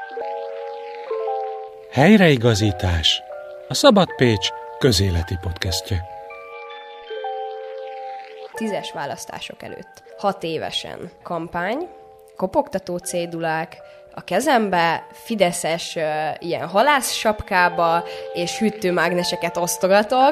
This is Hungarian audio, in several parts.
Helyreigazítás, a Szabad Pécs közéleti podcastje. 10-es választások előtt 6 évesen kampány, kopogtató cédulák, a kezembe fideszes ilyen halászsapkába és hűtőmágneseket osztogatok.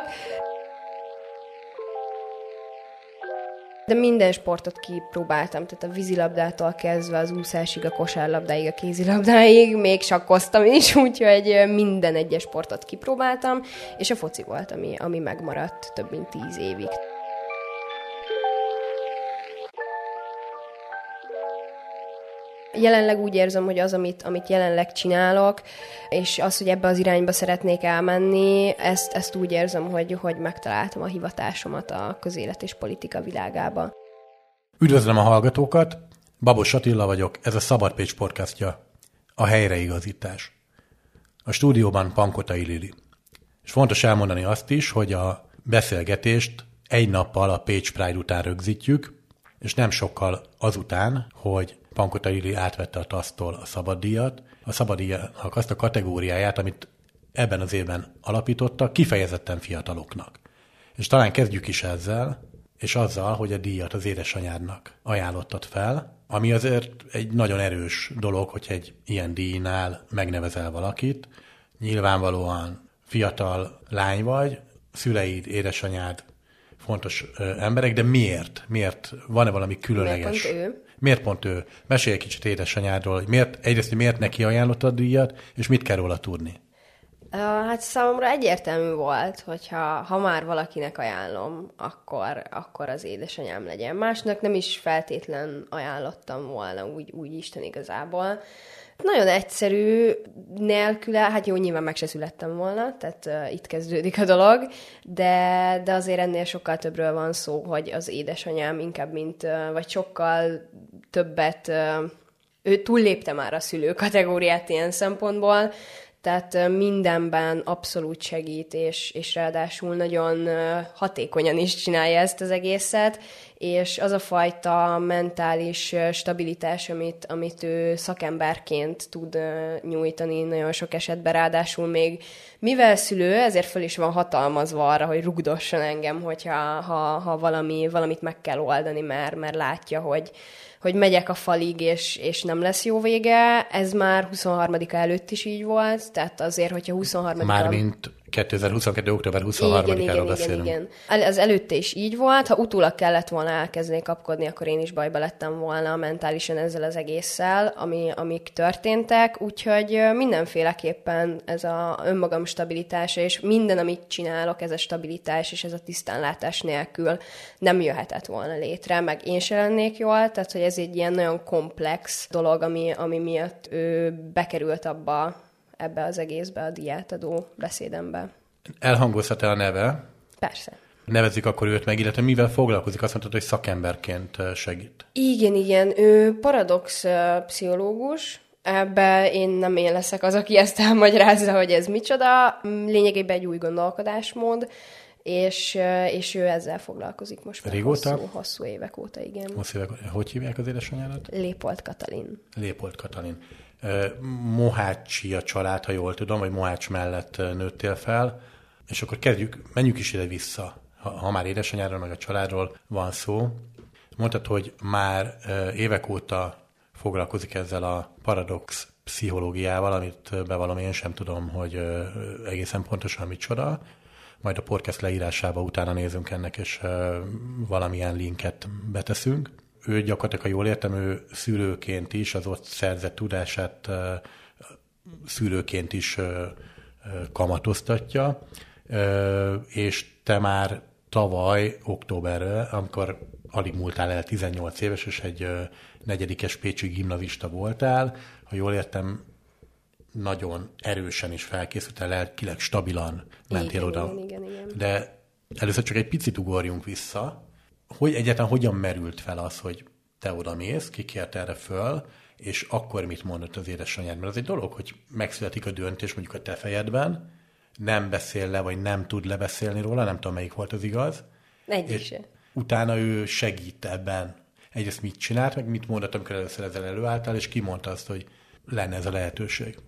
De minden sportot kipróbáltam, tehát a vízilabdától kezdve az úszásig, a kosárlabdáig, a kézilabdáig, még sakkoztam is, úgyhogy minden egyes sportot kipróbáltam, és a foci volt, ami megmaradt több mint 10 évig. Jelenleg úgy érzem, hogy az, amit jelenleg csinálok, és az, hogy ebbe az irányba szeretnék elmenni, ezt úgy érzem, hogy megtaláltam a hivatásomat a közélet és politika világába. Üdvözlöm a hallgatókat, Babos Attila vagyok, ez a Szabad Pécs podcastja, a helyreigazítás. A stúdióban Pankotai Lili. És fontos elmondani azt is, hogy a beszélgetést egy nappal a Pécs Pride után rögzítjük, és nem sokkal azután, hogy Pankotai Lili átvette a TASZ-tól a szabaddíjat, a szabaddíjnak azt a kategóriáját, amit ebben az évben alapítottak, kifejezetten fiataloknak. És talán kezdjük is ezzel, és azzal, hogy a díjat az édesanyádnak ajánlottad fel, ami azért egy nagyon erős dolog, hogy egy ilyen díjnál megnevezel valakit. Nyilvánvalóan fiatal lány vagy, szüleid, édesanyád fontos emberek, de miért? Miért? Van-e valami különleges? Miért pont ő? Miért pont ő? Mesélj egy kicsit édesanyádról, hogy miért neki ajánlottad a díjat, és mit kell róla tudni? Hát számomra egyértelmű volt, hogy ha már valakinek ajánlom, akkor az édesanyám legyen. Másnak nem is feltétlen ajánlottam volna, úgy Isten igazából. Nagyon egyszerű, nélküle, hát jó, nyilván meg se születtem volna, tehát itt kezdődik a dolog, de azért ennél sokkal többről van szó, hogy az édesanyám inkább vagy sokkal többet, ő túllépte már a szülő kategóriát ilyen szempontból, tehát mindenben abszolút segít, és ráadásul nagyon hatékonyan is csinálja ezt az egészet, és az a fajta mentális stabilitás, amit ő szakemberként tud nyújtani nagyon sok esetben, ráadásul még mivel szülő, ezért föl is van hatalmazva arra, hogy rugdosson engem, hogyha valamit meg kell oldani, mert látja, hogy megyek a falig, és nem lesz jó vége. Ez már 23-a előtt is így volt, tehát azért, hogyha 23-a... Mármint 2022. október 23-áról beszélünk. Igen. Az előtte is így volt. Ha utólag kellett volna elkezdeni kapkodni, akkor én is bajba lettem volna mentálisan ezzel az egésszel, amik történtek. Úgyhogy mindenféleképpen ez a önmagam stabilitása, és minden, amit csinálok, ez a stabilitás és ez a tisztánlátás nélkül nem jöhetett volna létre, meg én se lennék jól, tehát hogy ez egy ilyen nagyon komplex dolog, ami miatt ő bekerült ebbe az egészbe, a díjátadó beszédembe. Elhangozhat-e a neve? Persze. Nevezzük akkor őt meg, illetve mivel foglalkozik? Azt mondtad, hogy szakemberként segít. Igen. Ő paradox pszichológus. Ebbe én leszek az, aki ezt elmagyarázza, hogy ez micsoda. Lényegében egy új gondolkodásmód, és ő ezzel foglalkozik most már hosszú évek óta, igen. Hosszú évek. Hogy hívják az édesanyádat? Lépold Katalin. Lépold Katalin. Mohácsi a család, ha jól tudom, vagy Mohács mellett nőttél fel, és akkor menjünk is ide vissza, ha már édesanyáról, meg a családról van szó. Mondtad, hogy már évek óta foglalkozik ezzel a paradox pszichológiával, amit bevallom, én sem tudom, hogy egészen pontosan micsoda. Majd a podcast leírásába utána nézünk ennek, és valamilyen linket beteszünk. Ő gyakorlatilag, ha jól értem, ő szülőként is, az ott szerzett tudását szülőként is kamatoztatja, és te már tavaly, októberre, amikor alig múltál el 18 éves, és egy negyedikes pécsi gimnazista voltál, ha jól értem, nagyon erősen is felkészültél, lelkileg stabilan mentél oda. Igen. De először csak egy picit ugorjunk vissza, hogy egyáltalán hogyan merült fel az, hogy te oda mész, ki kért erre föl, és akkor mit mondott az édesanyád? Mert az egy dolog, hogy megszületik a döntés mondjuk a te fejedben, nem beszél le, vagy nem tud lebeszélni róla, nem tudom, melyik volt az igaz. Egyik se. Utána ő segít ebben. Egyrészt mit csinált, meg mit mondott, amikor először ezzel előálltál, és ki mondta azt, hogy lenne ez a lehetőség?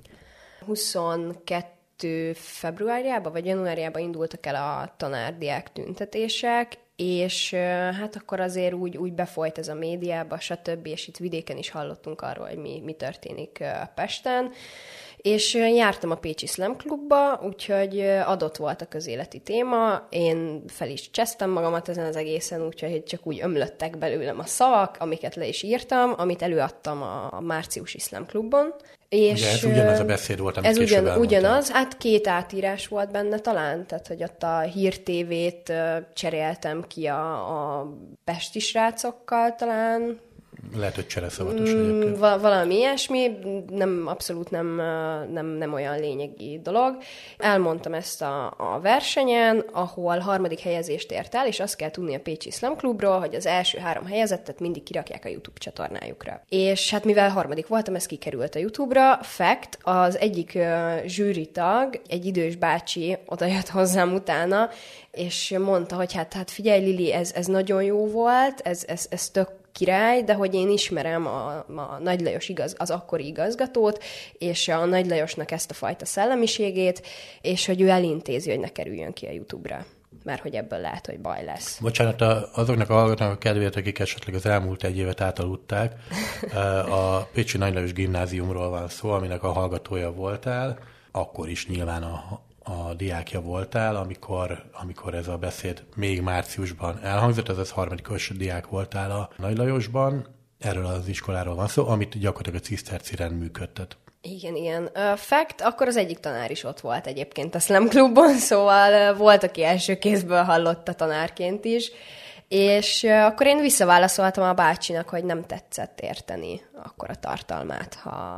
22 februárjában vagy januárjában indultak el a tanárdiák tüntetések, és hát akkor azért úgy befolyt ez a médiába, stb., és itt vidéken is hallottunk arról, hogy mi történik Pesten. És jártam a Pécsi Slam Klubba, úgyhogy adott volt a közéleti téma, én fel is csesztem magamat ezen az egészen, úgyhogy csak úgy ömlöttek belőlem a szavak, amiket le is írtam, amit előadtam a márciusi Slam Klubban. És ugye ez ugyanaz a beszéd volt, amit ez ugyanaz, hát 2 átírás volt benne talán, tehát hogy ott a Hír TV-t cseréltem ki a pesti srácokkal talán. Lehet, hogy csereszavatos egyébként. Valami ilyesmi, abszolút nem olyan lényegi dolog. Elmondtam ezt a versenyen, ahol 3. helyezést ért el, és azt kell tudni a Pécsi Slam Klubról, hogy az első 3 helyezettet mindig kirakják a YouTube csatornájukra. És hát mivel 3. voltam, ez kikerült a YouTube-ra. Fact, az egyik zsűritag, egy idős bácsi odajött hozzám utána, és mondta, hogy hát figyelj Lili, ez nagyon jó volt, ez tök király, de hogy én ismerem a Nagy Lajos az akkori igazgatót, és a Nagy Lajosnak ezt a fajta szellemiségét, és hogy ő elintézi, hogy ne kerüljön ki a YouTube-ra, mert hogy ebből lehet, hogy baj lesz. Bocsánat, azoknak a hallgatóknak a kedvéért, akik esetleg az elmúlt 1 évet átaludták, a Pécsi Nagy Lajos gimnáziumról van szó, aminek a hallgatója voltál, akkor is nyilván a diákja voltál, amikor ez a beszéd még márciusban elhangzott, azaz 3. diák voltál a Nagy Lajosban. Erről az iskoláról van szó, amit gyakorlatilag a ciszterciren működtet. Igen. Fact, akkor az egyik tanár is ott volt egyébként a Slam Klubban, szóval volt, aki első kézből hallotta tanárként is, és akkor én visszaválaszoltam a bácsinak, hogy nem tetszett érteni akkor a tartalmát,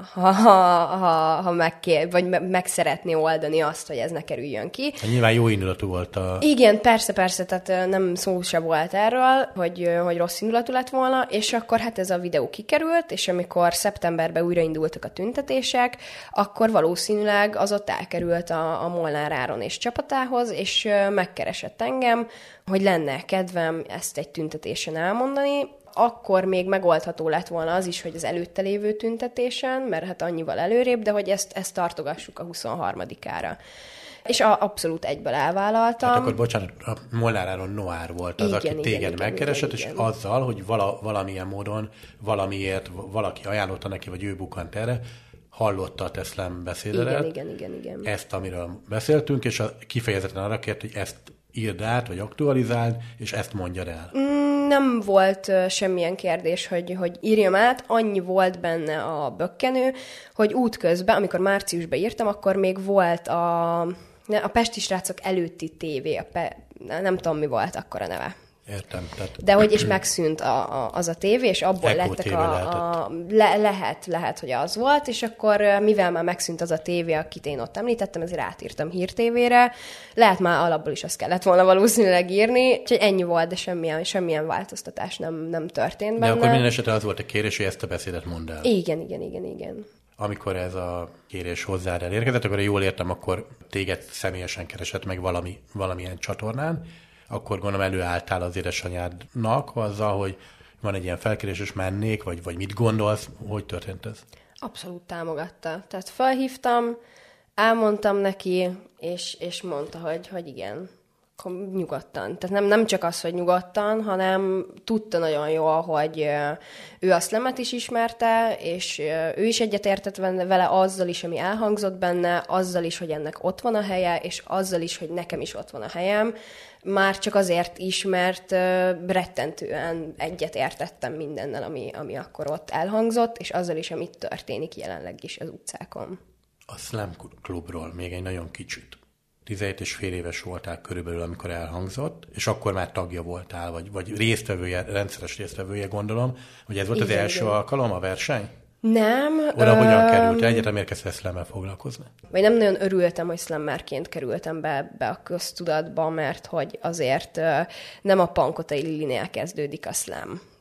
ha vagy meg szeretné oldani azt, hogy ez ne kerüljön ki. Nyilván jó indulatú volt Igen, persze, tehát nem szó se volt erről, hogy rossz indulatú lett volna, és akkor hát ez a videó kikerült, és amikor szeptemberben újraindultak a tüntetések, akkor valószínűleg az ott elkerült a Molnár Áron és csapatához, és megkeresett engem, hogy lenne kedvem ezt egy tüntetésen elmondani. Akkor még megoldható lett volna az is, hogy az előtte lévő tüntetésen, mert hát annyival előrébb, de hogy ezt tartogassuk a 23-ára. És abszolút egyből elvállaltam. Hát akkor bocsánat, a Molnár Áron Noár volt az, aki téged megkeresett, és azzal, hogy valamilyen módon valamiért valaki ajánlotta neki, vagy ő bukkant erre, hallotta a te slam beszédedet. Igen. Ezt, amiről beszéltünk, és kifejezetten arra kért, hogy ezt írd át, vagy aktualizáld, és ezt mondjad el. Nem volt semmilyen kérdés, hogy írjam át, annyi volt benne a bökkenő, hogy útközben, amikor márciusban írtam, akkor még volt a Pesti srácok előtti tévé, nem tudom, mi volt akkor a neve. Értem. De hogy is megszűnt az a tévé, és abból Echo lettek lehet, hogy az volt, és akkor mivel már megszűnt az a tévé, akit én ott említettem, ezért átírtam Hír TV-re. Lehet már alapból is azt kellett volna valószínűleg írni, úgyhogy ennyi volt, de semmilyen változtatás nem történt benne. De akkor minden esetre az volt a kérés, hogy ezt a beszédet mondd el. Igen. Amikor ez a kérés hozzád elérkezett, akkor jól értem, akkor téged személyesen keresett meg valamilyen csatornán, akkor gondolom előálltál az édesanyádnak azzal, hogy van egy ilyen felkérés, és mennék, vagy mit gondolsz, hogy történt ez? Abszolút támogatta. Tehát felhívtam, elmondtam neki, és mondta, hogy igen, nyugodtan. Tehát nem csak az, hogy nyugodtan, hanem tudta nagyon jól, hogy ő a slammet is ismerte, és ő is egyetértett vele azzal is, ami elhangzott benne, azzal is, hogy ennek ott van a helye, és azzal is, hogy nekem is ott van a helyem. Már csak azért is, mert rettentően egyetértettem mindennel, ami akkor ott elhangzott, és azzal is, amit történik jelenleg is az utcákon. A Slam Klubról még egy nagyon kicsit. 17 és fél éves voltál körülbelül, amikor elhangzott, és akkor már tagja voltál, vagy résztvevője, rendszeres résztvevője, gondolom, hogy ez volt az első alkalom, a verseny? Nem. Oda hogyan került? Egyetem érkeztél slam-mel foglalkozni? Vagy nem nagyon örültem, hogy slammerként kerültem be a köztudatba, mert hogy azért nem a Pankotai Lilinél kezdődik a slam.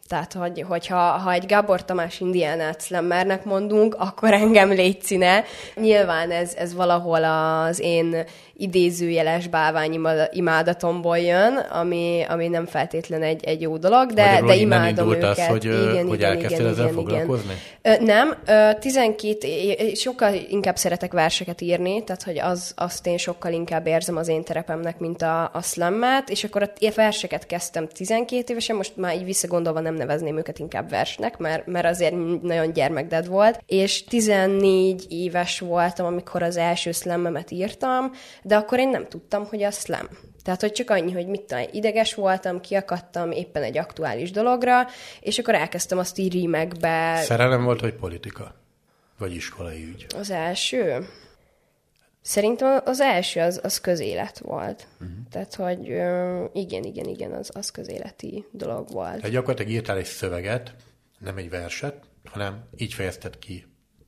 Tehát, hogyha egy Gábor Tamás Indiánát slammernek mondunk, akkor engem létszine. Nyilván ez valahol az én idézőjeles bálványimádatomból jön, ami nem feltétlen egy jó dolog, de imádom őket. Az, hogy elkezdtél ezzel foglalkozni? Nem, 12 sokkal inkább szeretek verseket írni, tehát hogy azt én sokkal inkább érzem az én terepemnek, mint a slammet, és akkor a verseket kezdtem 12 évesen, most már így visszagondolva nem nevezném őket inkább versnek, mert azért nagyon gyermekded volt, és 14 éves voltam, amikor az első slammemet írtam, de akkor én nem tudtam, hogy a slam. Tehát, hogy csak annyi, hogy ideges voltam, kiakadtam éppen egy aktuális dologra, és akkor elkezdtem azt így rímekbe. Szerelem volt, vagy politika? Vagy iskolai ügy? Az első? Szerintem az első az közélet volt. Tehát, hogy igen, az közéleti dolog volt. Tehát gyakorlatilag írtál egy szöveget, nem egy verset, hanem így fejezted ki.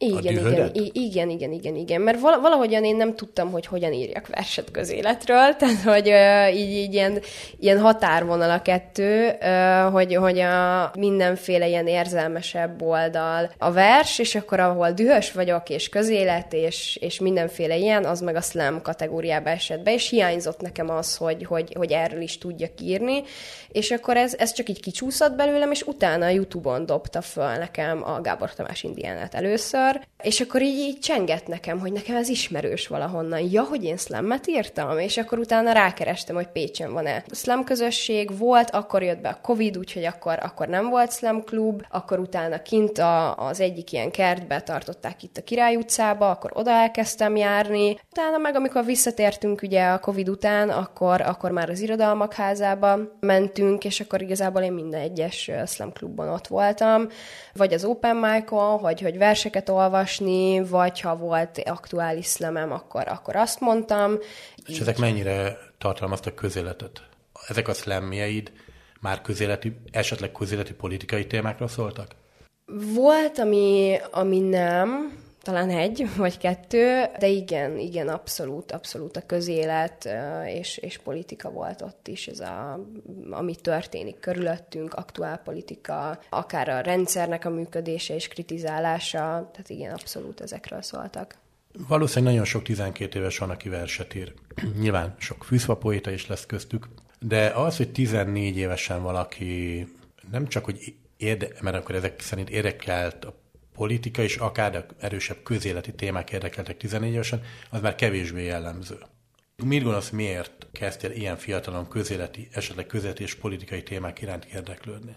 Igen. Mert valahogyan én nem tudtam, hogy hogyan írjak verset közéletről, tehát hogy így ilyen határvonal a kettő, hogy a mindenféle ilyen érzelmesebb oldal a vers, és akkor ahol dühös vagyok, és közélet, és mindenféle ilyen, az meg a slam kategóriába esett be, és hiányzott nekem az, hogy erről is tudjak írni, és akkor ez csak így kicsúszott belőlem, és utána a YouTube-on dobta föl nekem a Gábor Tamás Indiánát először, és akkor így csengett nekem, hogy nekem ez ismerős valahonnan. Ja, hogy én slammet írtam, és akkor utána rákerestem, hogy Pécsen van-e slam közösség, volt, akkor jött be a Covid, úgyhogy akkor nem volt slam klub, akkor utána kint az egyik ilyen kertbe tartották itt a Király utcába, akkor oda elkezdtem járni. Utána meg, amikor visszatértünk ugye a Covid után, akkor már az Irodalmak házába mentünk, és akkor igazából én minden egyes slam klubban ott voltam, vagy az open mic-on, hogy verseket olvasni, vagy ha volt aktuális slamem, akkor azt mondtam. És ezek mennyire tartalmaztak közéletet? Ezek a slamjeid már esetleg közéleti politikai témákra szóltak? Volt, ami nem, talán egy vagy kettő, de igen, abszolút a közélet és politika volt ott is, ami történik körülöttünk, aktuálpolitika, akár a rendszernek a működése és kritizálása, tehát igen, abszolút ezekről szóltak. Valószínűleg nagyon sok 12 éves van, aki verset ír. Nyilván sok fűszfapoéta is lesz köztük, de az, hogy 14 évesen valaki nem csak, hogy mert akkor ezek szerint érdekelt a politika és akár erősebb közéleti témák érdekeltek 14 évesen, az már kevésbé jellemző. Mit gondolsz, miért kezdtél ilyen fiatalon esetleg közéleti és politikai témák iránt érdeklődni?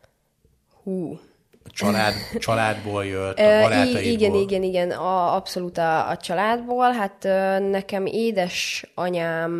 A családból jött, a barátaidból? Igen, abszolút a családból. Hát nekem édesanyám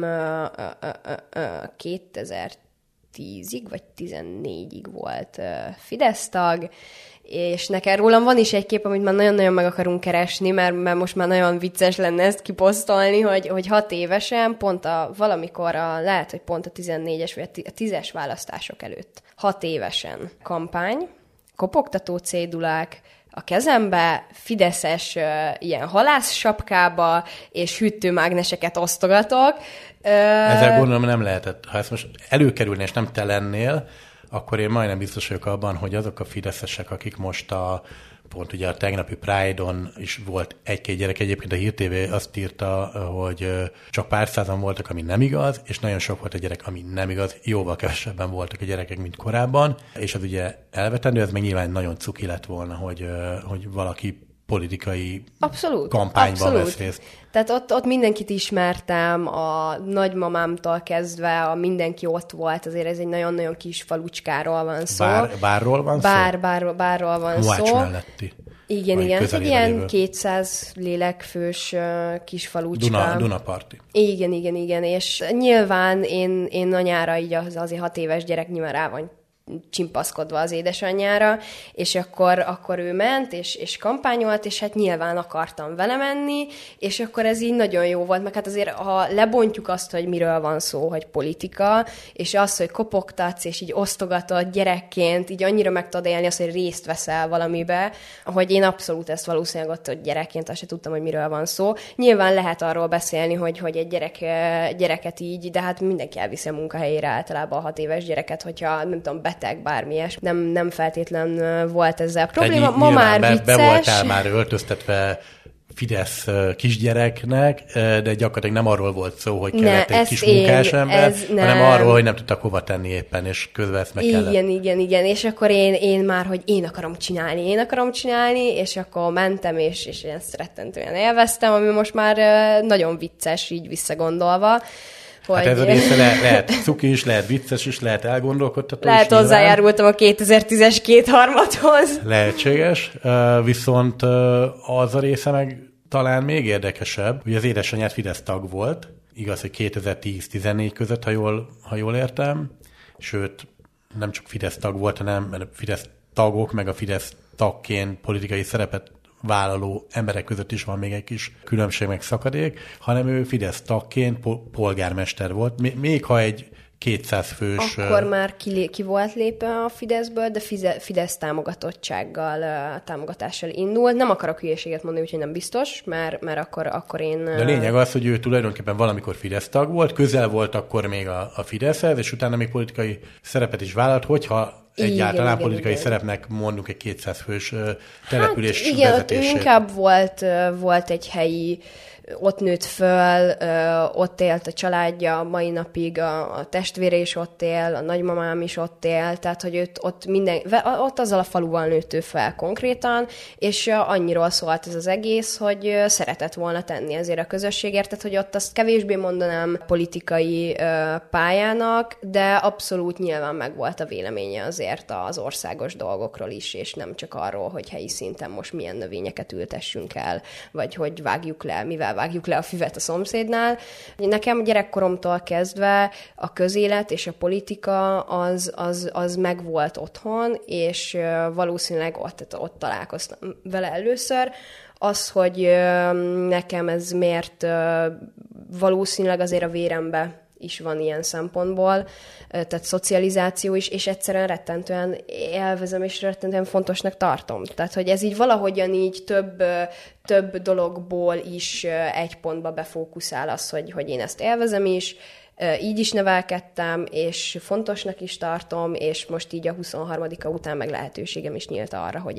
2010-ig vagy 14-ig volt Fidesz tag, és nekem rólam van is egy kép, amit már nagyon-nagyon meg akarunk keresni, mert most már nagyon vicces lenne ezt kiposztolni, hogy 6 évesen, valamikor lehet, hogy pont a 14-es vagy a 10-es választások előtt, 6 évesen kampány, kopogtató cédulák, a kezembe, fideszes ilyen halászsapkába, és hűtőmágneseket osztogatok. Ezzel gondolom nem lehetett. Ha ezt most előkerülni, és nem te lennél, akkor én majdnem biztos vagyok abban, hogy azok a fideszesek, akik most pont ugye a tegnapi Pride-on is volt egy-két gyerek, egyébként a Hír TV azt írta, hogy csak pár százan voltak, ami nem igaz, és nagyon sok volt a gyerek, ami nem igaz, jóval kevesebben voltak a gyerekek, mint korábban, és az ugye elvetendő, ez meg nyilván nagyon cuki lett volna, hogy valaki politikai kampányban vesz részt. Tehát ott mindenkit ismertem, a nagymamámtól kezdve, mindenki ott volt, azért ez egy nagyon-nagyon kis falucskáról van szó. Bárról van szó? Bárról van szó. Mohács melletti. Igen, egy ilyen 200 lélekfős kis falucska. Dunaparti. Igen, és nyilván én anyára így azért 6 éves gyerek nyilván rá van csimpaszkodva az édesanyjára, és akkor ő ment, és kampányolt, és hát nyilván akartam vele menni, és akkor ez így nagyon jó volt, meg hát azért, ha lebontjuk azt, hogy miről van szó, hogy politika, és az, hogy kopogtatsz, és így osztogatod gyerekként, így annyira meg tudod élni azt, hogy részt veszel valamibe, hogy én abszolút ezt valószínűleg ott, hogy gyerekként azt se tudtam, hogy miről van szó. Nyilván lehet arról beszélni, hogy egy gyereket így, de hát mindenki elviszi a munkahelyére általában a 6 éves gyereket, hogyha nem tudom, érveltek, bármi ilyesmi. Nem feltétlen volt ezzel probléma. Ma már vicces. Be voltál már öltöztetve Fidesz kisgyereknek, de gyakorlatilag nem arról volt szó, hogy kellett egy kis munkásember, hanem arról, hogy nem tudtak hova tenni éppen, és közben ezt meg kellett. Igen, és akkor én már, hogy én akarom csinálni, és akkor mentem, és én ezt rettentően élveztem, ami most már nagyon vicces, így visszagondolva. Hogy... Hát ez a része lehet cuki is, lehet vicces is, lehet elgondolkodtató lehet is. Hozzájárultam a 2010-es kétharmadhoz. Lehetséges, viszont az a része meg talán még érdekesebb, hogy az édesanyád Fidesz tag volt, igaz, hogy 2010-14 között, ha jól értem, sőt, nem csak Fidesz tag volt, hanem Fidesz tagok, meg a Fidesz tagként politikai szerepet vállaló emberek között is van még egy kis különbség, meg szakadék, hanem ő Fidesz tagként polgármester volt, még ha egy 200 fős... Akkor már ki volt lépve a Fideszből, de Fidesz támogatással indult. Nem akarok hülyeséget mondani, úgyhogy nem biztos, mert akkor én... De a lényeg az, hogy ő tulajdonképpen valamikor Fidesz tag volt, közel volt akkor még a Fideszhez, és utána még politikai szerepet is vállalt, hogyha egyáltalán politikai szerepnek mondjuk egy 200 fős település vezetését. Igen, inkább volt egy helyi, ott nőtt föl, ott élt a családja, mai napig a testvére is ott él, a nagymamám is ott él, tehát hogy ott azzal a faluval nőtt ő fel konkrétan, és annyiról szólt ez az egész, hogy szeretett volna tenni azért a közösségért, tehát hogy ott azt kevésbé mondanám politikai pályának, de abszolút nyilván megvolt a véleménye azért az országos dolgokról is, és nem csak arról, hogy helyi szinten most milyen növényeket ültessünk el, vagy hogy vágjuk le a füvet a szomszédnál. Nekem gyerekkoromtól kezdve a közélet és a politika az megvolt otthon, és valószínűleg ott találkoztam vele először. Az, hogy nekem ez miért valószínűleg azért a vérembe is van ilyen szempontból, tehát szocializáció is, és egyszerűen rettentően élvezem, és rettentően fontosnak tartom. Tehát, hogy ez így valahogyan így több dologból is egy pontba befókuszál az, hogy én ezt élvezem is, így is nevelkedtem, és fontosnak is tartom, és most így a 23. után meg lehetőségem is nyílt arra, hogy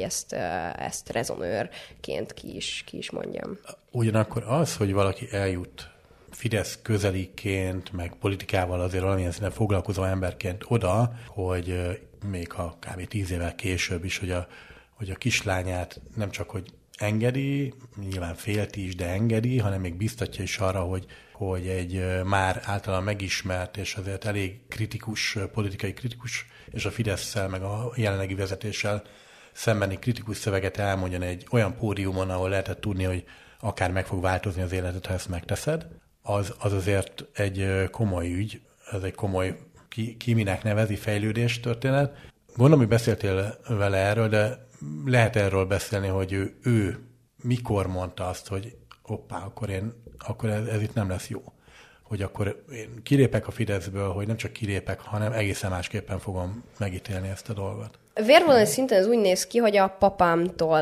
ezt rezonőrként ki is mondjam. Ugyanakkor az, hogy valaki eljut Fidesz közeliként, meg politikával azért valamilyen szinten foglalkozó emberként oda, hogy még ha kb. 10 évvel később is, hogy a kislányát nem csak, hogy engedi, nyilván félti is, de engedi, hanem még biztatja is arra, hogy egy már általán megismert és azért elég kritikus, politikai kritikus, és a Fidesszel, meg a jelenlegi vezetéssel szembeni kritikus szöveget elmondjon egy olyan pódiumon, ahol lehetett tudni, hogy akár meg fog változni az életed, ha ezt megteszed. Az azért egy komoly ügy, ez egy komoly, ki minek nevezi, fejlődés történet. Gondolom, hogy beszéltél vele erről, de lehet erről beszélni, hogy ő mikor mondta azt, hogy hoppá, akkor ez itt nem lesz jó. Hogy akkor én kilépek a Fideszből, hogy nem csak kilépek, hanem egészen másképpen fogom megítélni ezt a dolgot. Vérvonal szinten ez úgy néz ki, hogy a papámtól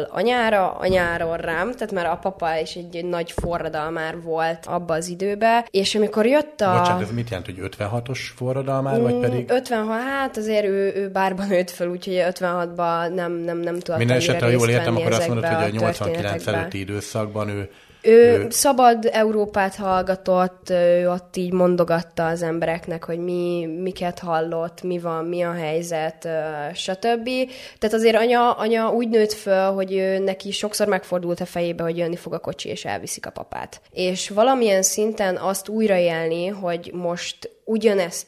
anyáról rám, tehát már a papa is egy nagy forradalmár volt abba az időbe, és amikor jött a... Bocsánat, ez mit jelent, hogy 56-os forradalmár, vagy pedig... 56, hát azért ő bárban nőtt fel, úgyhogy 56-ban nem tudott minden esetre, ha jól értem, akkor azt mondod, hogy a 89 előtti időszakban ő szabad Európát hallgatott, ő ott így mondogatta az embereknek, hogy miket hallott, mi van, mi a helyzet, stb. Tehát azért anya úgy nőtt föl, hogy neki sokszor megfordult a fejébe, hogy jönni fog a kocsi, és elviszik a papát. És valamilyen szinten azt újraélni, hogy most ugyanezt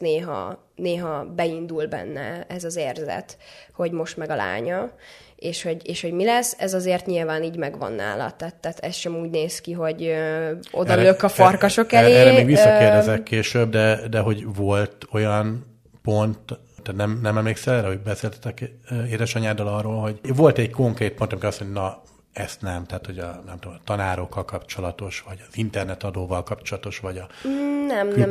néha beindul benne ez az érzet, hogy most meg a lánya, és hogy mi lesz, ez azért nyilván így megvan nála. Tehát ez sem úgy néz ki, hogy odalök a farkasok elé. Erre még visszakérdezek később, de hogy volt olyan pont, tehát nem emlékszel erre, hogy beszéltetek édesanyáddal arról, hogy volt egy konkrét pont, amikor azt mondja, na, ezt nem, tehát hogy a tanárokkal kapcsolatos, vagy az internetadóval kapcsolatos, vagy a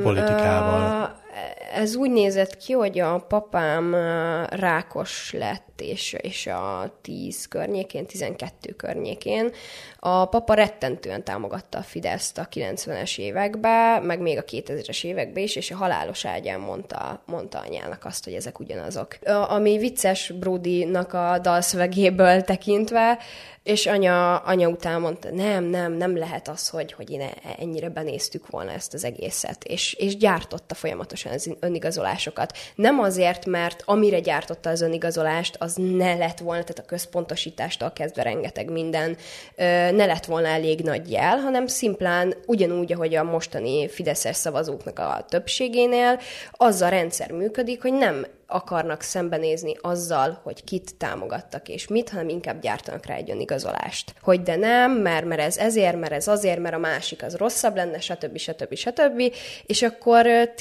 külpolitikával. Ez úgy nézett ki, hogy a papám rákos lett és a 10 környékén, 12 környékén. A papa rettentően támogatta a Fideszt a 90-es években, meg még a 2000-es években is, és a halálos ágyán mondta anyának azt, hogy ezek ugyanazok. Ami vicces Brodynak a dalszövegéből tekintve, és anya után mondta, nem lehet az, hogy én ennyire benéztük volna ezt az egészet, és gyártotta folyamatosan az önigazolásokat. Nem azért, mert amire gyártotta az önigazolást, az ne lett volna, tehát a központosítástól kezdve rengeteg minden, ne lett volna elég nagy jel, hanem szimplán ugyanúgy, ahogy a mostani fideszes szavazóknak a többségénél, az a rendszer működik, hogy nem akarnak szembenézni azzal, hogy kit támogattak és mit, hanem inkább gyártanak rá egy önigazolást. Hogy de nem, mert ez ezért, mert ez azért, mert a másik az rosszabb lenne, stb. És akkor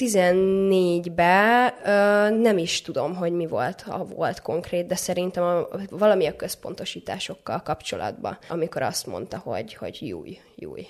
14-ben nem is tudom, hogy mi volt, ha volt konkrét, de szerintem valami a központosításokkal kapcsolatban, amikor azt mondta, hogy júj,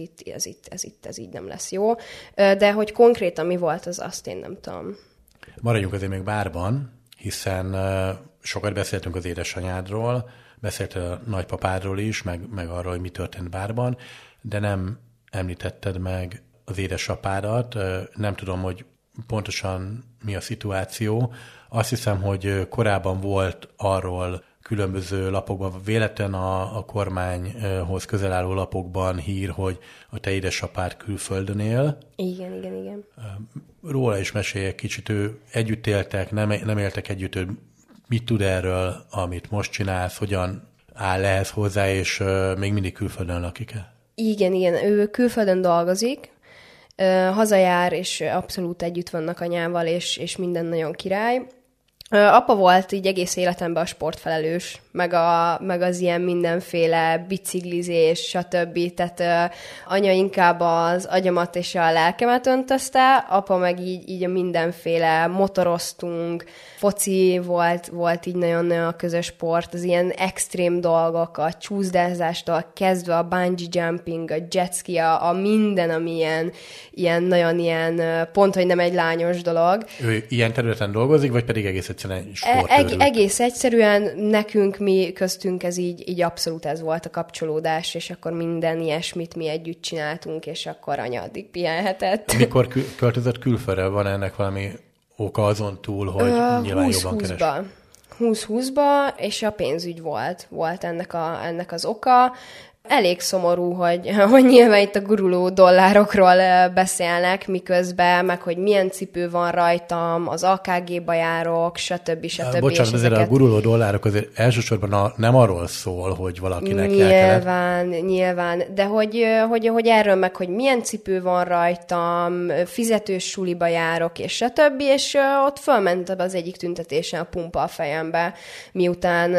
ez így nem lesz jó. De hogy konkrétan mi volt, azt én nem tudom. Maradjunk azért még bárban, hiszen sokat beszéltünk az édesanyádról, beszéltél a nagypapádról is, meg arról, hogy mi történt bárban, de nem említetted meg az édesapádat. Nem tudom, hogy pontosan mi a szituáció. Azt hiszem, hogy korábban volt arról különböző lapokban, véletlen a kormányhoz közel álló lapokban hír, hogy a te édesapád külföldön él. Igen. Róla is mesélj egy kicsit, ő együtt éltek, nem éltek együtt, ő mit tud erről, amit most csinálsz, hogyan áll ehhez hozzá, és még mindig külföldön lakik-e? Igen, ő külföldön dolgozik, hazajár, és abszolút együtt vannak anyával, és minden nagyon király. Apa volt így egész életemben a sportfelelős, meg az ilyen mindenféle biciklizés, stb. Tehát anya inkább az agyamat és a lelkemet öntözte, apa meg így a mindenféle motoroztunk, foci volt így nagyon-nagyon a közös sport, az ilyen extrém dolgok, a csúszdázástól kezdve a bungee jumping, a jetski, a minden, ami ilyen nagyon ilyen, pont, hogy nem egy lányos dolog. Ő ilyen területen dolgozik, vagy pedig egész egyszerűen sportőrül? Egész egyszerűen nekünk, mi köztünk ez így abszolút ez volt a kapcsolódás, és akkor minden ilyesmit mi együtt csináltunk, és akkor anya addig pihenhetett. Mikor költözött külföldre? Van ennek valami oka azon túl, hogy nyilván jobban keres? 2020-ba, és a pénzügy volt ennek az oka. Elég szomorú, hogy nyilván itt a guruló dollárokról beszélnek, miközben, meg hogy milyen cipő van rajtam, az AKG-ba járok, stb. Bocsánat, azért a guruló dollárok azért elsősorban nem arról szól, hogy valakinek el kellett. Nyilván, de hogy erről meg, hogy milyen cipő van rajtam, fizetős suliba járok, és stb. És ott fölment az egyik tüntetésen a pumpa a fejembe, miután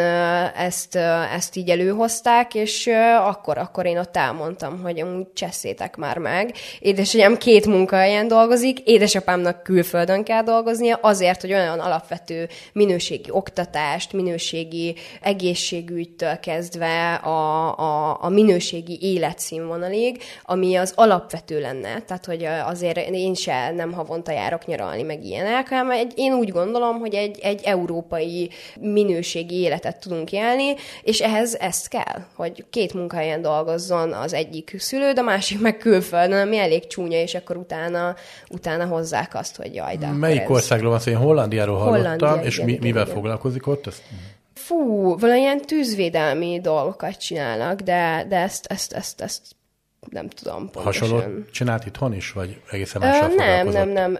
ezt így előhozták, és akkor én ott elmondtam, hogy amúgy csesszétek már meg. Édesanyám 2 munkahelyen dolgozik, édesapámnak külföldön kell dolgoznia azért, hogy olyan alapvető minőségi oktatást, minőségi egészségügytől kezdve a minőségi életszínvonalig, ami az alapvető lenne. Tehát, hogy azért én se nem havonta járok nyaralni, meg ilyenek, hanem én úgy gondolom, hogy egy európai minőségi életet tudunk élni, és ehhez ezt kell, hogy 2 munkahelyen dolgozzon az egyik szülőd, a másik meg külföldön, ami elég csúnya, és akkor utána hozzák azt, hogy jaj, de melyik országról van szó? Én Hollandiáról hallottam, és mivel foglalkozik ott? Valamilyen tűzvédelmi dolgokat csinálnak, de ezt nem tudom pontosan. Hasonlót csinált itthon is, vagy egészen mással foglalkozott? Nem.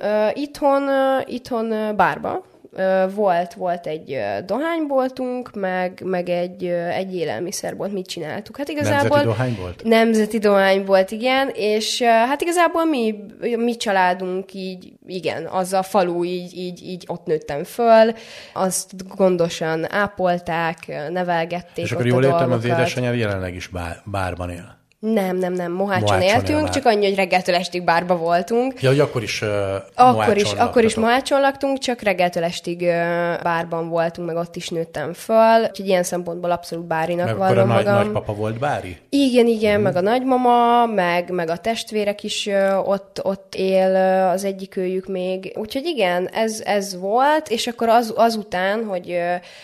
Itthon bárba. Volt egy dohányboltunk, meg egy élelmiszerbolt. Mit csináltuk? Hát igazából... Nemzeti dohánybolt? Nemzeti dohánybolt, igen, és hát igazából mi családunk így, igen, az a falu így ott nőttem föl, azt gondosan ápolták, nevelgették. És akkor jól értem, az édesanyád jelenleg is bárban él? Nem, Mohácson éltünk, csak annyi, hogy reggeltől estig bárba voltunk. Ja, hogy akkor is Akkor is Mohácson laktunk, csak reggeltől estig bárban voltunk, meg ott is nőttem föl. Úgyhogy ilyen szempontból abszolút bárinak vallom magam. Meg akkor a nagypapa volt bári? Igen, meg a nagymama, meg a testvérek is ott él, az egyikőjük még. Úgyhogy igen, ez volt, és akkor azután, hogy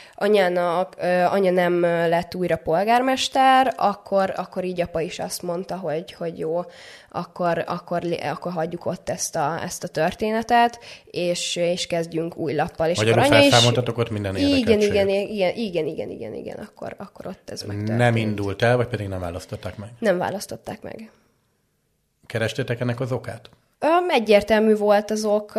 anya nem lett újra polgármester, akkor így apa is azt mondta, hogy jó, akkor hagyjuk ott ezt a történetet, és kezdjünk új lappal. És magyarul felszámoltatok ott minden érdekeltséget. Igen, akkor ott ez megtörtént. Nem indult el, vagy pedig nem választották meg? Nem választották meg. Kerestétek ennek az okát? Egyértelmű volt az ok,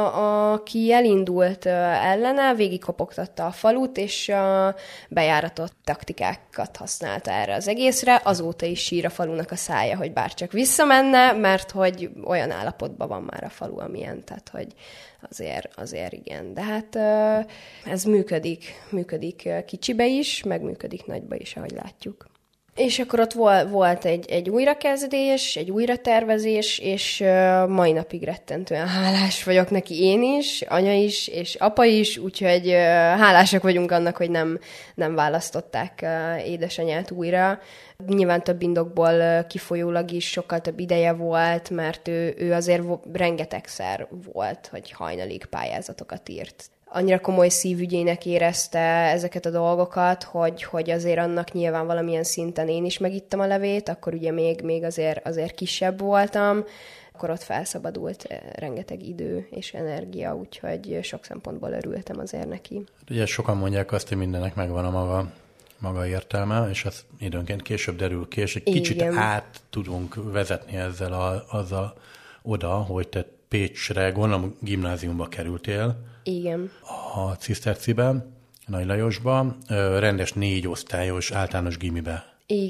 aki elindult ellene, végigkopogtatta a falut, és bejáratott taktikákat használta erre az egészre. Azóta is sír a falunak a szája, hogy bárcsak visszamenne, mert hogy olyan állapotban van már a falu, amilyen, tehát hogy azért igen. De hát ez működik kicsibe is, meg működik nagyba is, ahogy látjuk. És akkor ott volt egy újrakezdés, egy újratervezés, és mai napig rettentően hálás vagyok neki én is, anya is, és apa is, úgyhogy hálásak vagyunk annak, hogy nem választották édesanyát újra. Nyilván több indokból kifolyólag is sokkal több ideje volt, mert ő azért rengetegszer volt, hogy hajnalig pályázatokat írt. Annyira komoly szívügyének érezte ezeket a dolgokat, hogy azért annak nyilván valamilyen szinten én is megittem a levét, akkor ugye még azért kisebb voltam, akkor ott felszabadult rengeteg idő és energia, úgyhogy sok szempontból örültem azért neki. Ugye sokan mondják azt, hogy mindennek megvan a maga értelme, és az időnként később derül ki, és egy kicsit át tudunk vezetni azzal oda, hogy te Pécsre, gondolom gimnáziumba kerültél. Igen. A Ciszterciben, Nagy Lajosban, rendes 4 osztályos általános gimibe.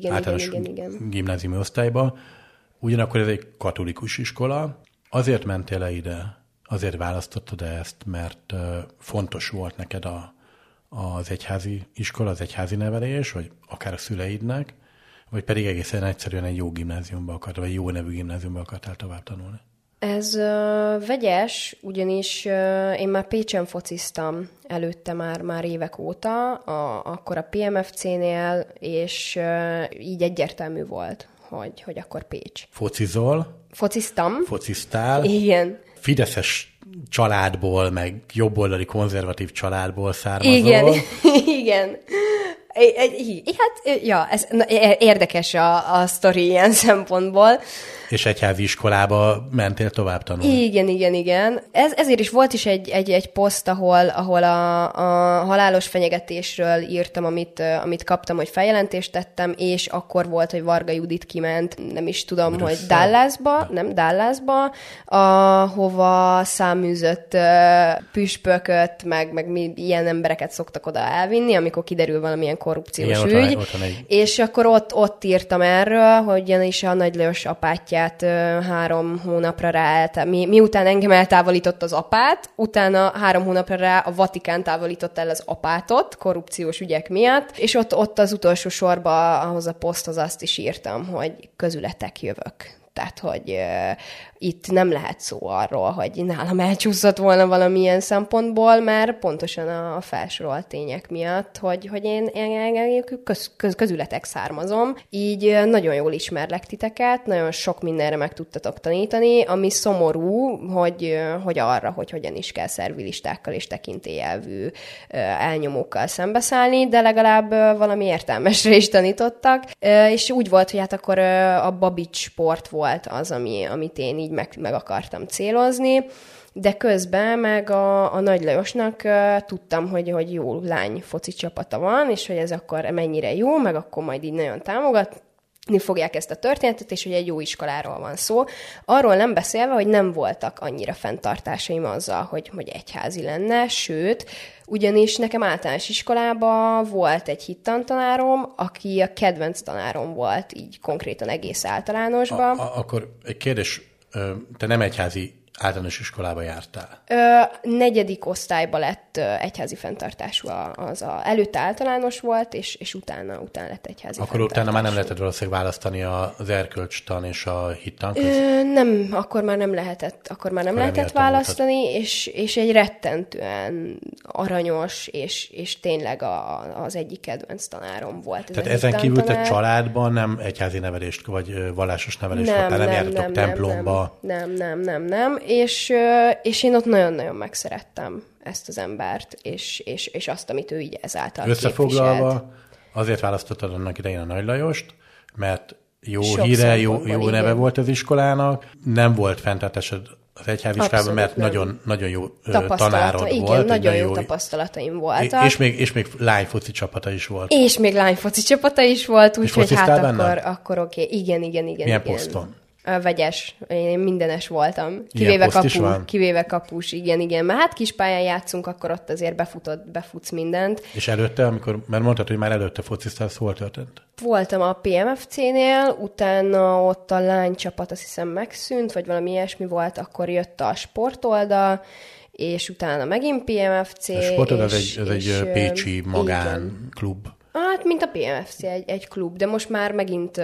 Igen. Gimnáziumi osztályba. Ugyanakkor ez egy katolikus iskola. Azért mentél le ide, azért választottad ezt, mert fontos volt neked az egyházi iskola, az egyházi nevelés, vagy akár a szüleidnek, vagy pedig egészen egyszerűen egy jó gimnáziumba akartál, vagy jó nevű gimnáziumba akartál tovább tanulni? Ez vegyes, ugyanis én már Pécsen fociztam előtte már évek óta, akkor a PMFC-nél, és így egyértelmű volt, hogy akkor Pécs. Fociztam? Fociztál? Igen. Fideszes családból, meg jobboldali konzervatív családból származol. Igen. Hát, ja, ez érdekes a sztori ilyen szempontból. És egyházi iskolába mentél tovább tanulni. Igen. Ezért is volt is egy poszt, ahol a halálos fenyegetésről írtam, amit kaptam, hogy feljelentést tettem, és akkor volt, hogy Varga Judit kiment, nem is tudom, hogy Dallasba, ahova száműzött püspököt, meg ilyen embereket szoktak oda elvinni, amikor kiderül valamilyen korrupciós ügy. És akkor ott írtam erről, hogy ugyanis a Nagy Lajos apátját 3 hónapra rá, miután engem eltávolított az apát, utána 3 hónapra rá a Vatikán távolított el az apátot korrupciós ügyek miatt, és ott az utolsó sorba ahhoz a poszthoz azt is írtam, hogy közületek jövök. Tehát, hogy itt nem lehet szó arról, hogy nálam elcsúszott volna valamilyen szempontból, mert pontosan a felsorolt tények miatt, hogy én közületek származom. Így nagyon jól ismerlek titeket, nagyon sok mindenre meg tudtatok tanítani, ami szomorú, hogy arra, hogy hogyan is kell szervilistákkal és tekintélyelvű elnyomókkal szembeszállni, de legalább valami értelmesre is tanítottak. És úgy volt, hogy hát akkor a Babics sport volt az, amit én így meg akartam célozni, de közben meg a Nagy Lajosnak tudtam, hogy jó lány foci csapata van, és hogy ez akkor mennyire jó, meg akkor majd így nagyon támogatni fogják ezt a történetet, és hogy egy jó iskoláról van szó. Arról nem beszélve, hogy nem voltak annyira fenntartásaim azzal, hogy egyházi lenne, sőt, ugyanis nekem általános iskolában volt egy hittantanárom, aki a kedvenc tanárom volt, így konkrétan egész általánosban. Akkor egy kérdés, te nem egyházi általános iskolába jártál? 4. osztályba lett egyházi fenntartású, előtte általános volt, és utána lett egyházi Akkor utána már nem lehetett valószínűleg választani az erkölcstan és a hittan között? Nem, akkor már nem lehetett választani, és egy rettentően aranyos, és tényleg az egyik kedvenc tanárom volt. Tehát ezen kívül te családban nem egyházi nevelést, vagy vallásos nevelést kaptál, nem jártatok templomba? Nem. És én ott nagyon-nagyon megszerettem ezt az embert, és azt, amit ő így ezáltal Összefoglalva, képviselt. azért választottad annak idején a Nagy Lajost, mert jó Sok híre, jó szempontból, neve igen. volt az iskolának, nem volt fenntartásod az egyháziskolában, mert nagyon jó tanárod igen, volt. nagyon jó tapasztalataim voltak. És még lányfoci csapata is volt. És még lányfoci csapata is volt, úgyhogy hát benne? akkor oké. Igen. Milyen poszton? Vegyes. Én mindenes voltam. Kivéve kapus, igen. Mert hát kispályán játszunk, akkor ott azért befutsz mindent. És előtte, mert mondtad, hogy már előtte fociztál, hol történt? Voltam a PMFC-nél, utána ott a lánycsapat azt hiszem megszűnt, vagy valami ilyesmi volt, akkor jött a sportoldal, és utána megint PMFC. A sportoldal ez egy pécsi magánklub. Hát, mint a PMFC, egy klub, de most már megint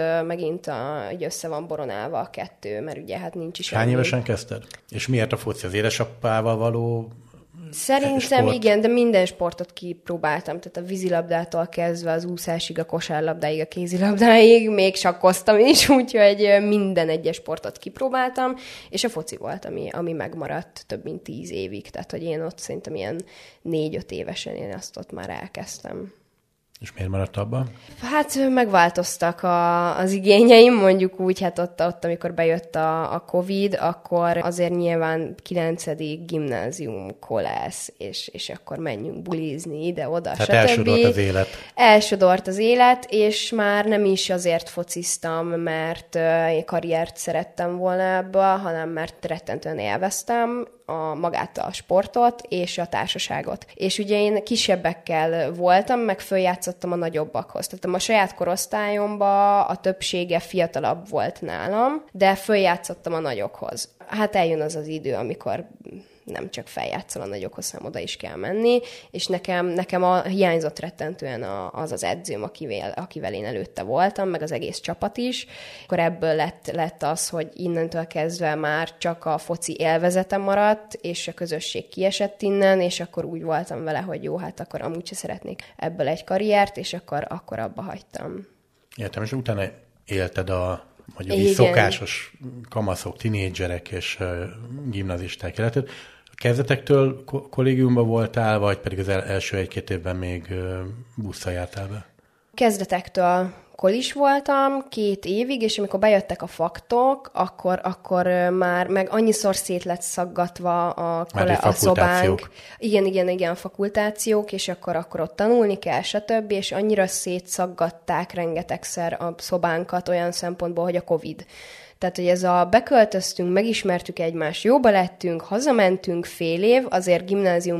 így össze van boronálva a kettő, mert ugye hát nincs is. Hány évesen kezdted? És miért a foci? Az édesapával való Szerintem sport? Igen, de minden sportot kipróbáltam, tehát a vízilabdától kezdve az úszásig, a kosárlabdáig, a kézilabdáig, még sakkoztam is, úgyhogy minden egyes sportot kipróbáltam, és a foci volt, ami megmaradt több mint 10 évig, tehát hogy én ott szerintem ilyen 4-5 évesen én azt ott már elkezdtem. És miért maradt abban? Hát megváltoztak az igényeim, mondjuk úgy, hát ott amikor bejött a Covid, akkor azért nyilván 9. gimnázium kolesz, és akkor menjünk bulizni ide-oda, hát stb. elsodort az élet. Elsodort az élet, és már nem is azért fociztam, mert karriert szerettem volna ebből, hanem mert rettentően élveztem magát a sportot és a társaságot. És ugye én kisebbekkel voltam, meg följátszottam a nagyobbakhoz. Tehát a saját korosztályomban a többsége fiatalabb volt nálam, de följátszottam a nagyokhoz. Hát eljön az idő, amikor nem csak feljátszol a nagyokhoz, hanem oda is kell menni, és nekem hiányzott rettentően az edzőm, akivel én előtte voltam, meg az egész csapat is. Akkor ebből lett az, hogy innentől kezdve már csak a foci élvezete maradt, és a közösség kiesett innen, és akkor úgy voltam vele, hogy jó, hát akkor amúgy se szeretnék ebből egy karriert, és akkor abba hagytam. Értem, és utána élted mondjuk így szokásos kamaszok, tinédzserek és gimnazisták életet. A kezdetektől kollégiumban voltál, vagy pedig az első 1-2 évben még busszal jártál be? Kezdetektől kolis voltam 2 évig, és amikor bejöttek a faktok, akkor már meg annyiszor szét lett szaggatva a szobánk. Igen, a fakultációk, és akkor ott tanulni kell, stb. És annyira szétszaggatták rengetegszer a szobánkat olyan szempontból, hogy a Covid. Tehát, hogy beköltöztünk, megismertük egymást, jóba lettünk, hazamentünk fél év, azért gimnázium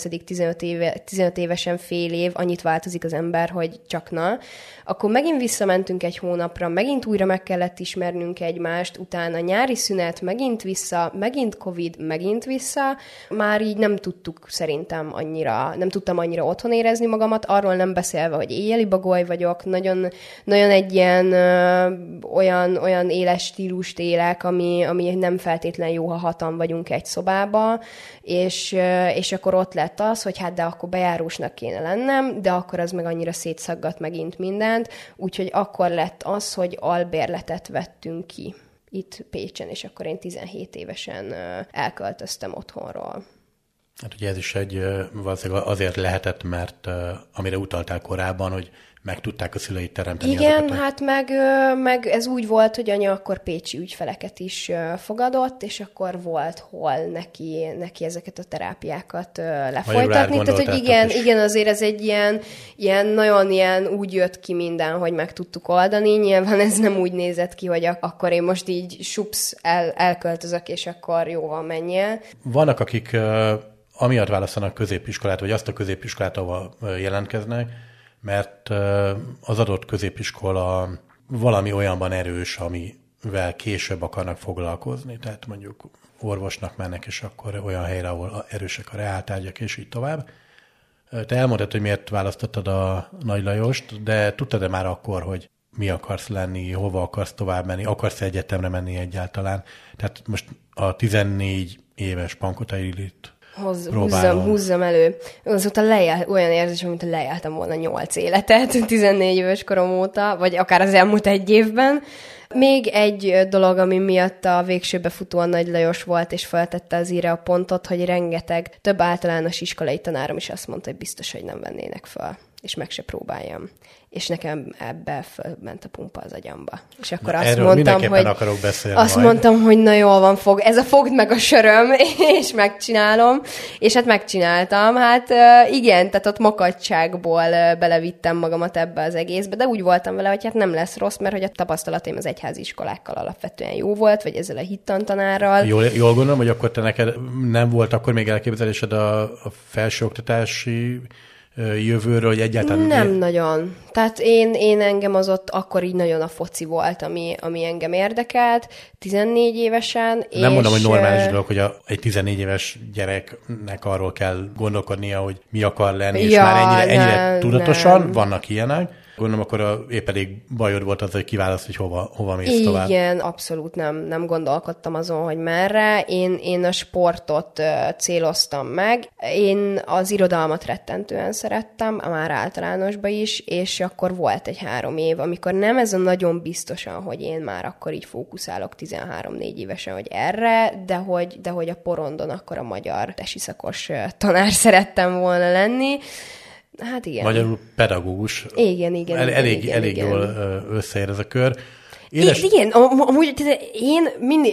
9.-15 évesen fél év, annyit változik az ember, hogy csak na. Akkor megint visszamentünk egy hónapra, megint újra meg kellett ismernünk egymást, utána nyári szünet, megint vissza, megint Covid, megint vissza. Már így nem tudtam annyira otthon érezni magamat, arról nem beszélve, hogy éjjeli bagoly vagyok, nagyon, nagyon egy ilyen olyan éles stílust élek, ami nem feltétlen jó, ha 6-an vagyunk egy szobába, és akkor ott lett az, hogy hát de akkor bejárósnak kéne lennem, de akkor az meg annyira szétszaggat megint mindent, úgyhogy akkor lett az, hogy albérletet vettünk ki itt Pécsen, és akkor én 17 évesen elköltöztem otthonról. Hát ugye ez is valószínűleg azért lehetett, mert amire utaltál korábban, hogy meg tudták a szüleit teremteni. Igen, hát meg ez úgy volt, hogy anya akkor pécsi ügyfeleket is fogadott, és akkor volt hol neki ezeket a terápiákat lefolytatni. Tehát, hogy igen, azért ez egy ilyen nagyon ilyen úgy jött ki minden, hogy meg tudtuk oldani. Nyilván ez nem úgy nézett ki, hogy akkor én most így sups elköltözök, és akkor jó van, menjél. Vannak, akik amiatt választanak középiskolát, vagy azt a középiskolát, ahol jelentkeznek, mert az adott középiskola valami olyanban erős, ami amivel később akarnak foglalkozni, tehát mondjuk orvosnak mennek, és akkor olyan helyre, ahol erősek a reáltárgyak, és így tovább. Te elmondtad, hogy miért választottad a Nagy Lajost, de tudtad-e már akkor, hogy mi akarsz lenni, hova akarsz tovább menni, akarsz egyetemre menni egyáltalán? Tehát most a 14 éves Pankotai Lilit húzzam elő. Azóta olyan érzés, mint lejártam volna 8 életet 14 éves korom óta, vagy akár az elmúlt 1 évben. Még egy dolog, ami miatt a végső befutóan Nagy Lajos volt, és feltette az íre a pontot, hogy rengeteg több általános iskolai tanárom is azt mondta, hogy biztos, hogy nem vennének fel, és meg se próbáljam. És nekem ebbe fölment a pumpa az agyamba. És akkor azt mondtam, hogy na jól van, fogd meg a söröm, és megcsinálom. És hát megcsináltam. Hát igen, tehát ott makadságból belevittem magamat ebbe az egészbe, de úgy voltam vele, hogy hát nem lesz rossz, mert hogy a tapasztalataim az egyházi iskolákkal alapvetően jó volt, vagy ezzel a hittantanárral. Jól gondolom, hogy akkor te neked nem volt akkor még elképzelésed a felsőoktatási jövőről, hogy egyáltalán... Nem nagyon. Tehát én engem az ott akkor így nagyon a foci volt, ami engem érdekelt, 14 évesen. Nem mondom, hogy normális dolog, hogy egy 14 éves gyereknek arról kell gondolkodnia, hogy mi akar lenni, és már ennyire tudatosan, nem. Vannak ilyenek. Gondolom, akkor épp elég bajod volt az, hogy kiválaszt, hogy hova mész tovább. Igen, abszolút nem gondolkodtam azon, hogy merre. Én a sportot céloztam meg. Én az irodalmat rettentően szerettem, már általánosban is, és akkor volt egy 3 év, amikor nem ez a nagyon biztosan, hogy én már akkor így fókuszálok 13-4 évesen, hogy erre, de hogy a porondon akkor a magyar tesiszakos tanár szerettem volna lenni. Hát igen. Magyarul pedagógus. Igen. Elég jól összeér ez a kör. Igen, amúgy én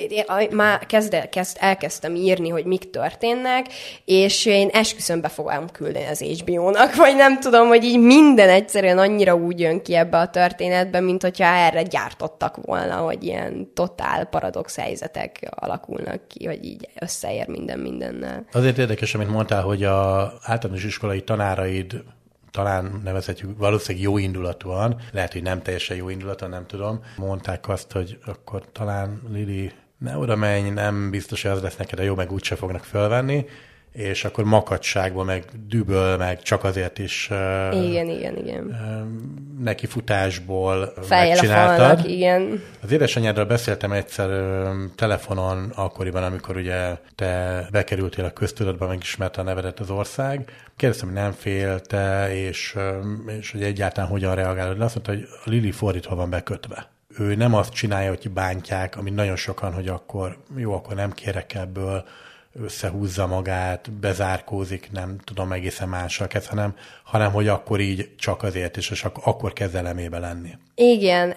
már elkezdtem írni, hogy mik történnek, és én esküszöm be fogom küldeni az HBO-nak, vagy nem tudom, hogy így minden egyszerűen annyira úgy jön ki ebbe a történetbe, mint hogyha erre gyártottak volna, hogy ilyen totál paradox helyzetek alakulnak ki, hogy így összeér mindennel. Azért érdekes, amit mondtál, hogy az általános iskolai tanáraid talán nevezhetjük valószínűleg jó indulatúan, lehet, hogy nem teljesen jó indulatúan, nem tudom. Mondták azt, hogy akkor talán Lili, ne oda menj, nem biztos, hogy az lesz neked, de jó, meg úgyse fognak fölvenni, és akkor makadságból, meg düböl, meg csak azért is igen. Nekifutásból megcsináltad. Igen. Az édesanyáddal beszéltem egyszer telefonon akkoriban, amikor ugye te bekerültél a köztudatba, megismerte a nevedet az ország. Kérdeztem, hogy nem félte, és hogy egyáltalán hogyan reagálod. De azt mondta, hogy a Lili fordítva van bekötve. Ő nem azt csinálja, hogy bántják, amit nagyon sokan, hogy akkor nem kérek ebből, összehúzza magát, bezárkózik, nem tudom, egészen mással kezd, hanem hogy akkor így csak azért, és akkor kezd elemébe lenni. Igen,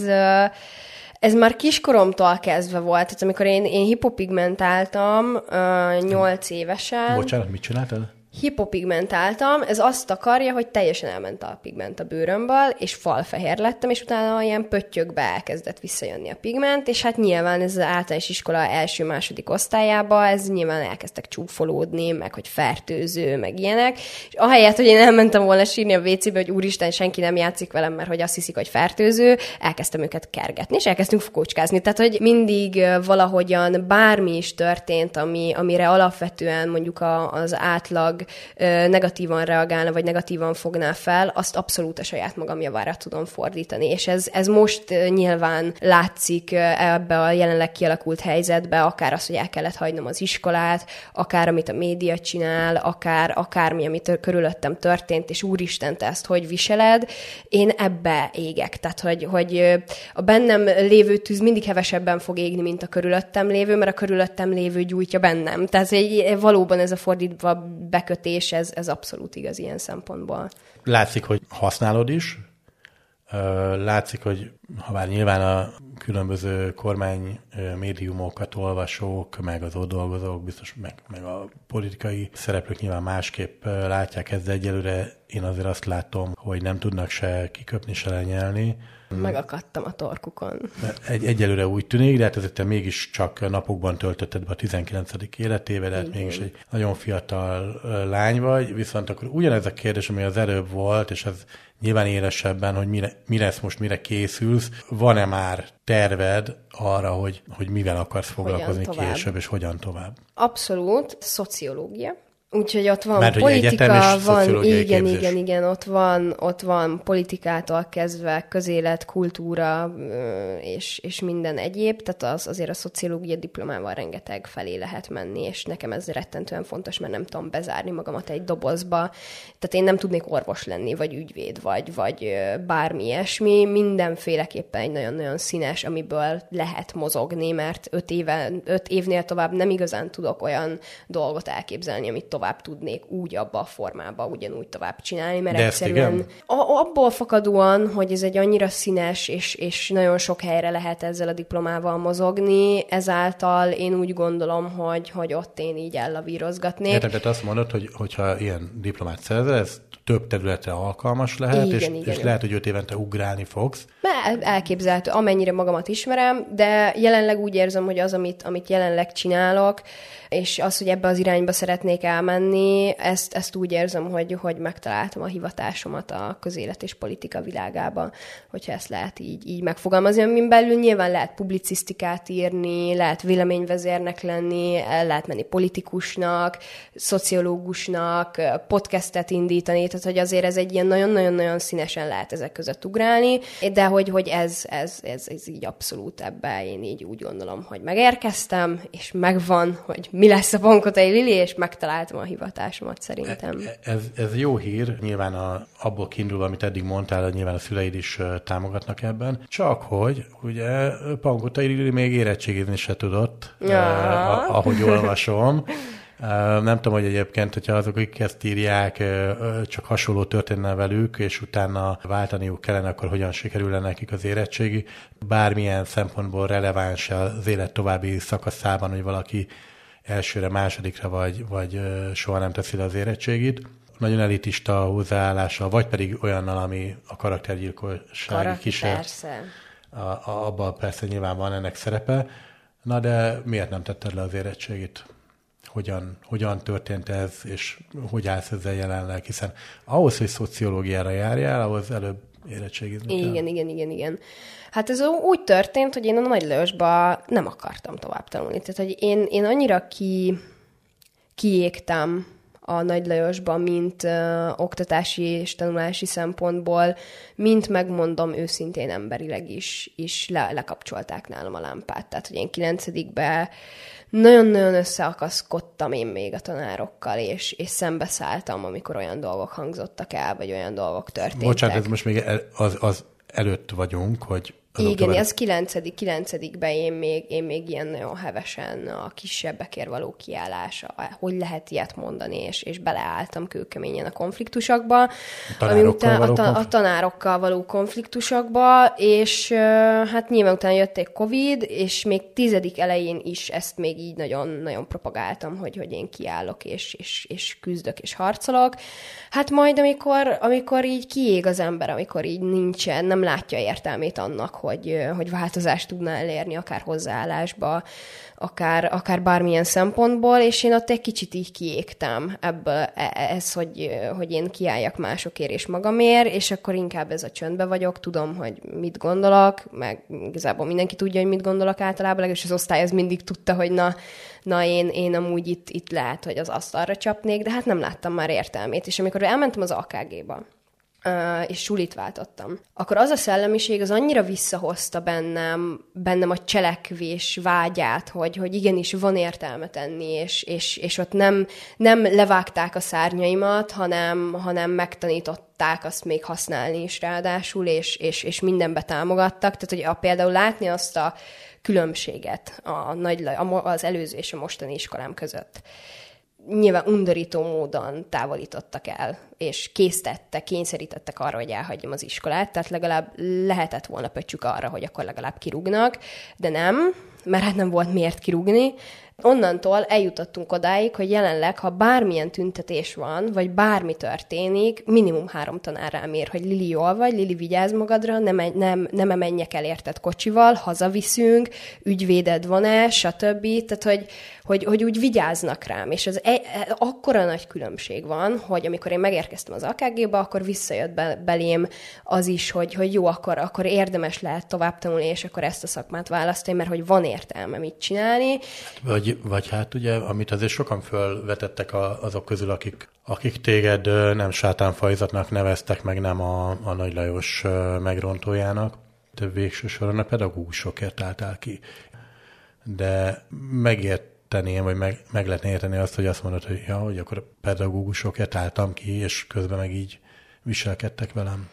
ez már kiskoromtól kezdve volt, tehát amikor én hipopigmentáltam 8 évesen. Bocsánat, mit csináltad? Hipopigmentáltam, ez azt akarja, hogy teljesen elment a pigment a bőrömből, és falfehér lettem, és utána ilyen pöttyökbe elkezdett visszajönni a pigment, és hát nyilván ez az általános iskola első-második osztályába, ez nyilván elkezdtek csúfolódni, meg hogy fertőző, meg ilyenek, és ahelyett, hogy én elmentem volna sírni a WC-be, hogy úristen, senki nem játszik velem, mert hogy azt hiszik, hogy fertőző, elkezdtem őket kergetni, és elkezdtünk kócskázni. Tehát, hogy mindig valahogyan bármi is történt, amire alapvetően mondjuk az átlag negatívan reagálna, vagy negatívan fogná fel, azt abszolút a saját magam javára tudom fordítani. És ez most nyilván látszik ebbe a jelenleg kialakult helyzetbe, akár az, hogy el kellett hagynom az iskolát, akár amit a média csinál, akármi, amit körülöttem történt, és úristen, te ezt hogy viseled, én ebbe égek. Tehát, hogy a bennem lévő tűz mindig hevesebben fog égni, mint a körülöttem lévő, mert a körülöttem lévő gyújtja bennem. Tehát valóban ez a fordítva bekötés, ez abszolút igaz ilyen szempontból. Látszik, hogy használod is. Látszik, hogy ha bár nyilván a különböző kormány médiumokat olvasók, meg az ott dolgozók, biztos meg a politikai szereplők nyilván másképp látják ezt, de egyelőre én azért azt látom, hogy nem tudnak se kiköpni, se lenyelni. Megakadtam a torkukon. Egyelőre úgy tűnik, de hát ezért te mégiscsak napokban töltötted be a 19. életévedet, mégis egy nagyon fiatal lány vagy, viszont akkor ugyanez a kérdés, ami az előbb volt, és ez nyilván élesebben, hogy mi lesz most, mire készülsz, van-e már terved arra, hogy mivel akarsz foglalkozni később, és hogyan tovább? Abszolút, szociológia. Úgyhogy ott van mert, politika, van, igen, ott van politikától kezdve közélet, kultúra és minden egyéb, tehát azért a szociológia diplomával rengeteg felé lehet menni, és nekem ez rettentően fontos, mert nem tudom bezárni magamat egy dobozba, tehát én nem tudnék orvos lenni, vagy ügyvéd, vagy bármi ilyesmi, mindenféleképpen egy nagyon-nagyon színes, amiből lehet mozogni, mert 5 évnél tovább nem igazán tudok olyan dolgot elképzelni, amit tovább tudnék úgy abba a formába ugyanúgy tovább csinálni, mert de egyszerűen abból fakadóan, hogy ez egy annyira színes, és nagyon sok helyre lehet ezzel a diplomával mozogni, ezáltal én úgy gondolom, hogy ott én így ellavírozgatnék. Értem, tehát azt mondod, hogyha ilyen diplomát szerzel, ez több területre alkalmas lehet, igen. És lehet, hogy 5 évente ugrálni fogsz. Elképzelhető, amennyire magamat ismerem, de jelenleg úgy érzem, hogy az, amit jelenleg csinálok, és az, hogy ebbe az irányba szeretnék elmenni, ezt úgy érzem, hogy megtaláltam a hivatásomat a közélet és politika világába, hogyha ezt lehet így megfogalmazni. Amin belül nyilván lehet publicisztikát írni, lehet véleményvezérnek lenni, lehet menni politikusnak, szociológusnak, podcastet indítani, tehát hogy azért ez egy ilyen nagyon-nagyon-nagyon színesen lehet ezek között ugrálni, de hogy ez így abszolút ebbe én így úgy gondolom, hogy megérkeztem, és megvan, hogy mi lesz a Pankotai Lili, és megtaláltam a hivatásomat szerintem. Ez jó hír, nyilván abból kiindulva, amit eddig mondtál, nyilván a szüleid is támogatnak ebben, csak hogy ugye Pankotai Lili még érettségizni se tudott, ahogy olvasom. Nem tudom, hogy egyébként, hogyha azok, akik ezt írják, csak hasonló történne velük, és utána váltaniuk kellene, akkor hogyan sikerülne nekik az érettségi. Bármilyen szempontból releváns az élet további szakaszában, hogy valaki elsőre, másodikra, vagy soha nem teszi le az érettségit. Nagyon elitista hozzáállással, vagy pedig olyannal, ami a karaktergyilkossági kísérlet. Persze. Abban persze nyilván van ennek szerepe. Na de miért nem tetted le az érettségit? Hogyan történt ez, és hogy állsz ezzel jelenleg? Hiszen ahhoz, hogy szociológiára járjál, ahhoz előbb érettségizni kell. Igen. Hát ez úgy történt, hogy én a Nagy Lajosba nem akartam tovább tanulni. Tehát, hogy én annyira kiégtem a Nagy Lajosba, mint oktatási és tanulási szempontból, mint megmondom őszintén emberileg is lekapcsolták nálam a lámpát. Tehát, hogy én 9-ben nagyon-nagyon összeakaszkodtam én még a tanárokkal, és szembeszálltam, amikor olyan dolgok hangzottak el, vagy olyan dolgok történtek. Bocsánat, ez most még az előtt vagyunk, hogy... Igen, ez 9-ben én még ilyen nagyon hevesen a kisebbekért való kiállása, hogy lehet ilyet mondani, és beleálltam kőkeményen a konfliktusokba. A tanárokkal való konfliktusokba, és hát nyilván utána jött egy Covid, és még 10. elején is ezt még így nagyon-nagyon propagáltam, hogy én kiállok, és küzdök, és harcolok. Hát majd, amikor így kiég az ember, amikor így nem látja értelmét annak, hogy változást tudna elérni, akár hozzáállásba, akár bármilyen szempontból, és én ott egy kicsit így kiégtem ebből, hogy én kiálljak másokért és magamért, és akkor inkább ez a csöndbe vagyok, tudom, hogy mit gondolok, meg igazából mindenki tudja, hogy mit gondolok általában, és az osztály az mindig tudta, hogy na én amúgy itt lehet, hogy az asztalra csapnék, de hát nem láttam már értelmét, és amikor elmentem az AKG-ba, és sulit váltottam, akkor az a szellemiség az annyira visszahozta bennem a cselekvés vágyát, hogy igenis van értelme tenni, és ott nem levágták a szárnyaimat, hanem megtanították azt még használni is ráadásul, és mindenbe támogattak. Tehát, hogy például látni azt a különbséget az előző és a mostani iskolám között. Nyilván undorító módon távolítottak el, és kényszerítettek arra, hogy elhagyjam az iskolát, tehát legalább lehetett volna pöcsük arra, hogy akkor legalább kirúgnak, de nem, mert hát nem volt miért kirúgni, Onnantól eljutottunk odáig, hogy jelenleg, ha bármilyen tüntetés van, vagy bármi történik, minimum 3 tanár rám ír, hogy Lili, jól vagy, Lili, vigyázz magadra, nem menjek el érted kocsival, hazaviszünk, ügyvéded van-e, stb. Tehát, hogy úgy vigyáznak rám. És az akkora nagy különbség van, hogy amikor én megérkeztem az AKG-ba, akkor visszajött belém az is, hogy jó, akkor érdemes lehet tovább tanulni, és akkor ezt a szakmát választani, mert hogy van értelme mit csinálni. Vagy hát ugye, amit azért sokan fölvetettek azok közül, akik téged nem sátánfajzatnak neveztek, meg nem a Nagy Lajos megrontójának, de végső soron a pedagógusokért álltál ki. De megérteném, vagy meg lehetne érteni azt, hogy azt mondod, hogy akkor a pedagógusokért álltam ki, és közben meg így viselkedtek velem.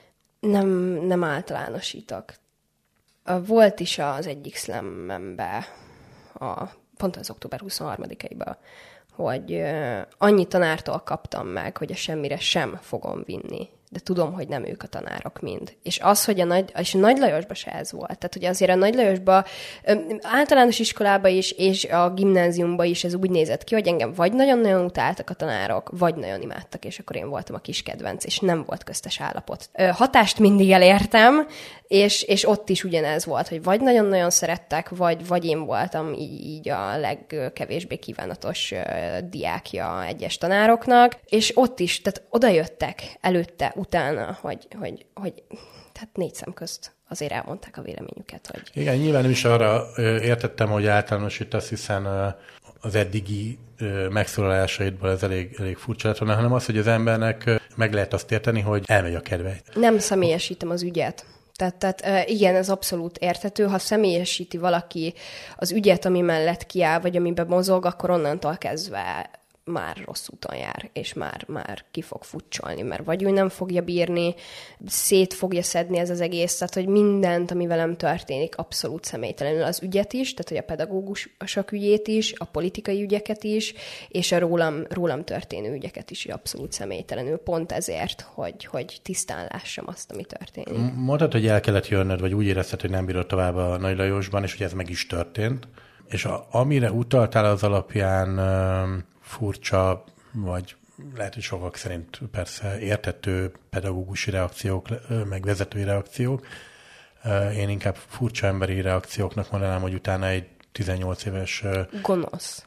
Nem általánosítok. Volt is az egyik slam-embe, pont az október 23-aiban, hogy annyi tanártól kaptam meg, hogy a semmire sem fogom vinni. De tudom, hogy nem ők a tanárok mind. És az, hogy a Nagy Lajosban se ez volt. Tehát, hogy azért a Nagy Lajosban általános iskolában is, és a gimnáziumban is ez úgy nézett ki, hogy engem vagy nagyon-nagyon utáltak a tanárok, vagy nagyon imádtak, és akkor én voltam a kis kedvenc, és nem volt köztes állapot. Hatást mindig elértem, és ott is ugyanez volt, hogy vagy nagyon-nagyon szerettek, vagy én voltam így a legkevésbé kívánatos diákja egyes tanároknak, és ott is, tehát oda jöttek előtte, utána, hogy tehát 4 szem közt azért elmondták a véleményüket. Hogy... Igen, nyilván nem is arra értettem, hogy általánosítasz, hiszen az eddigi megszólalásaidból ez elég furcsa lett volna, hanem az, hogy az embernek meg lehet azt érteni, hogy elmegy a kedve. Nem személyesítem az ügyet. Tehát igen, ez abszolút érthető. Ha személyesíti valaki az ügyet, ami mellett kiáll, vagy amiben mozog, akkor onnantól kezdve már rossz úton jár, és már ki fog fucsolni, mert vagy ő nem fogja bírni, szét fogja szedni ez az egész, tehát hogy mindent, ami velem történik, abszolút személytelenül az ügyet is, tehát hogy a pedagógusok ügyét is, a politikai ügyeket is, és a rólam történő ügyeket is abszolút személytelenül, pont ezért, hogy tisztán lássam azt, ami történik. Mondtad, hogy el kellett jönnöd, vagy úgy érezted, hogy nem bírod tovább a Nagy Lajosban, és hogy ez meg is történt, és amire utaltál az alapján furcsa, vagy lehet, hogy sokak szerint persze értető pedagógusi reakciók, meg vezetői reakciók. Én inkább furcsa emberi reakcióknak mondanám, hogy utána egy 18 éves... Gonosz.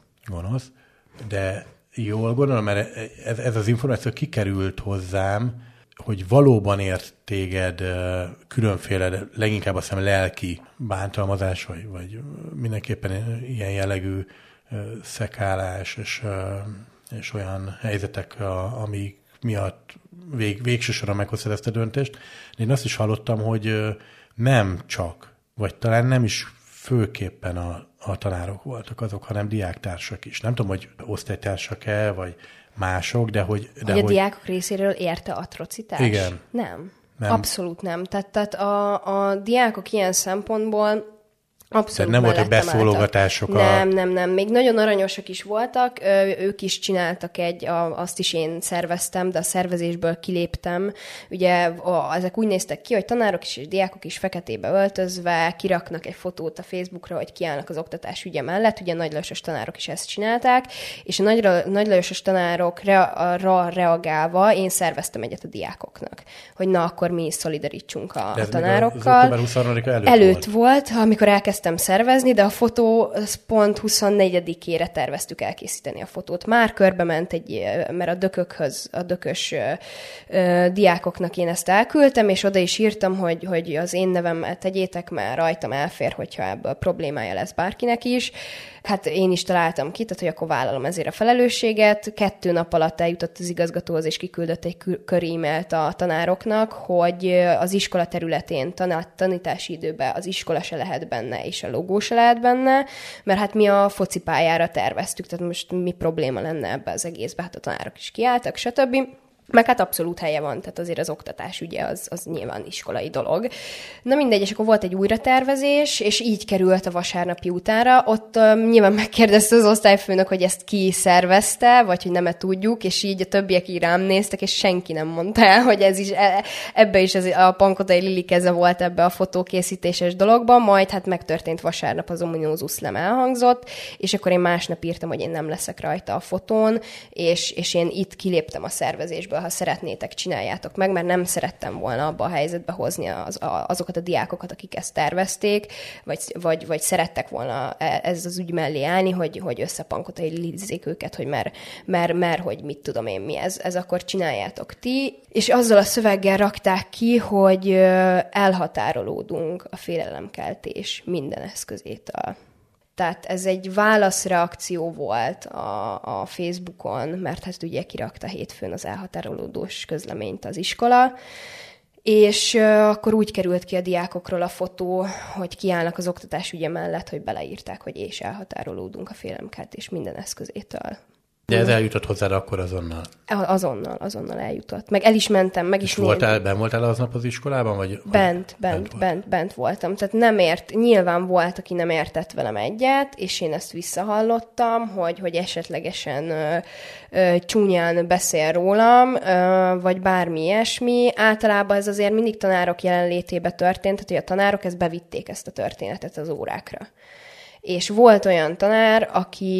De jól gondolom, mert ez az információ kikerült hozzám, hogy valóban ért téged különféle, leginkább azt hiszem lelki bántalmazás, vagy mindenképpen ilyen jellegű szekálás és olyan helyzetek, amik miatt végső soron meghoztad ezt a döntést. Én azt is hallottam, hogy nem csak, vagy talán nem is főképpen a tanárok voltak azok, hanem diáktársak is. Nem tudom, hogy osztálytársak-e, vagy mások, de hogy... a diákok részéről érte atrocitás? Igen. Nem. Abszolút nem. Tehát a diákok ilyen szempontból abszolút nem voltak beszólogatások? Nem. Még nagyon aranyosak is voltak, ők is csináltak azt is én szerveztem, de a szervezésből kiléptem. Ugye ezek úgy néztek ki, hogy tanárok is és diákok is feketébe öltözve kiraknak egy fotót a Facebookra, hogy kiállnak az oktatás ügye mellett. Ugye a Nagy Lajosos tanárok is ezt csinálták, és a Nagy Lajosos tanárokra reagálva én szerveztem egyet a diákoknak, hogy na, akkor mi is szolidarítsunk a tanárokkal. Ez október 23-a előtt volt, amikor elkezdtem szervezni, de a fotó pont 24-ére terveztük elkészíteni a fotót. Már körbe ment mert a dökös diákoknak én ezt elküldtem, és oda is írtam, hogy az én nevemmel tegyétek, mert rajtam elfér, hogyha ebből problémája lesz bárkinek is. Hát én is találtam ki, tehát hogy akkor vállalom ezért a felelősséget. 2 nap alatt eljutott az igazgatóhoz, és kiküldött egy kör e-mailt a tanároknak, hogy az iskola területén tanítási időben az iskola se lehet benne, és a logó se lehet benne, mert hát mi a focipályára terveztük, tehát most mi probléma lenne ebbe az egészbe, hát a tanárok is kiálltak, stb. Meg hát abszolút helye van, tehát azért az oktatás ugye az nyilván iskolai dolog. Na mindegy, és akkor volt egy újratervezés, és így került a vasárnapi utára. Ott nyilván megkérdezte az osztályfőnök, hogy ezt ki szervezte, vagy hogy nem tudjuk, és így a többiek így rám néztek, és senki nem mondta el, hogy ez is, ebbe is a Pankotai Lili keze volt ebbe a fotókészítéses dologban, majd hát megtörtént vasárnap, az ominózus nem elhangzott, és akkor én másnap írtam, hogy én nem leszek rajta a fotón, és én itt kiléptem a szervezésből, ha szeretnétek, csináljátok meg, mert nem szerettem volna abba a helyzetbe hozni azokat a diákokat, akik ezt tervezték, vagy szerettek volna ez az ügy mellé állni, hogy összepankotai lizzék őket, hogy mert hogy mit tudom én mi ez akkor csináljátok ti. És azzal a szöveggel rakták ki, hogy elhatárolódunk a félelemkeltés minden eszközétől. Tehát ez egy válaszreakció volt a Facebookon, mert hát ugye kirakta hétfőn az elhatárolódós közleményt az iskola, és akkor úgy került ki a diákokról a fotó, hogy kiállnak az oktatásügye mellett, hogy beleírták, hogy és elhatárolódunk a félelemkeltés minden eszközétől. De ez eljutott hozzád akkor azonnal? Azonnal eljutott. Meg el is mentem, meg is néztem. Ben voltál aznap az iskolában? Vagy bent voltam. Tehát nyilván volt, aki nem értett velem egyet, és én ezt visszahallottam, hogy esetlegesen csúnyán beszél rólam, vagy bármi ilyesmi. Általában ez azért mindig tanárok jelenlétében történt, tehát hogy a tanárok ezt bevitték ezt a történetet az órákra. És volt olyan tanár,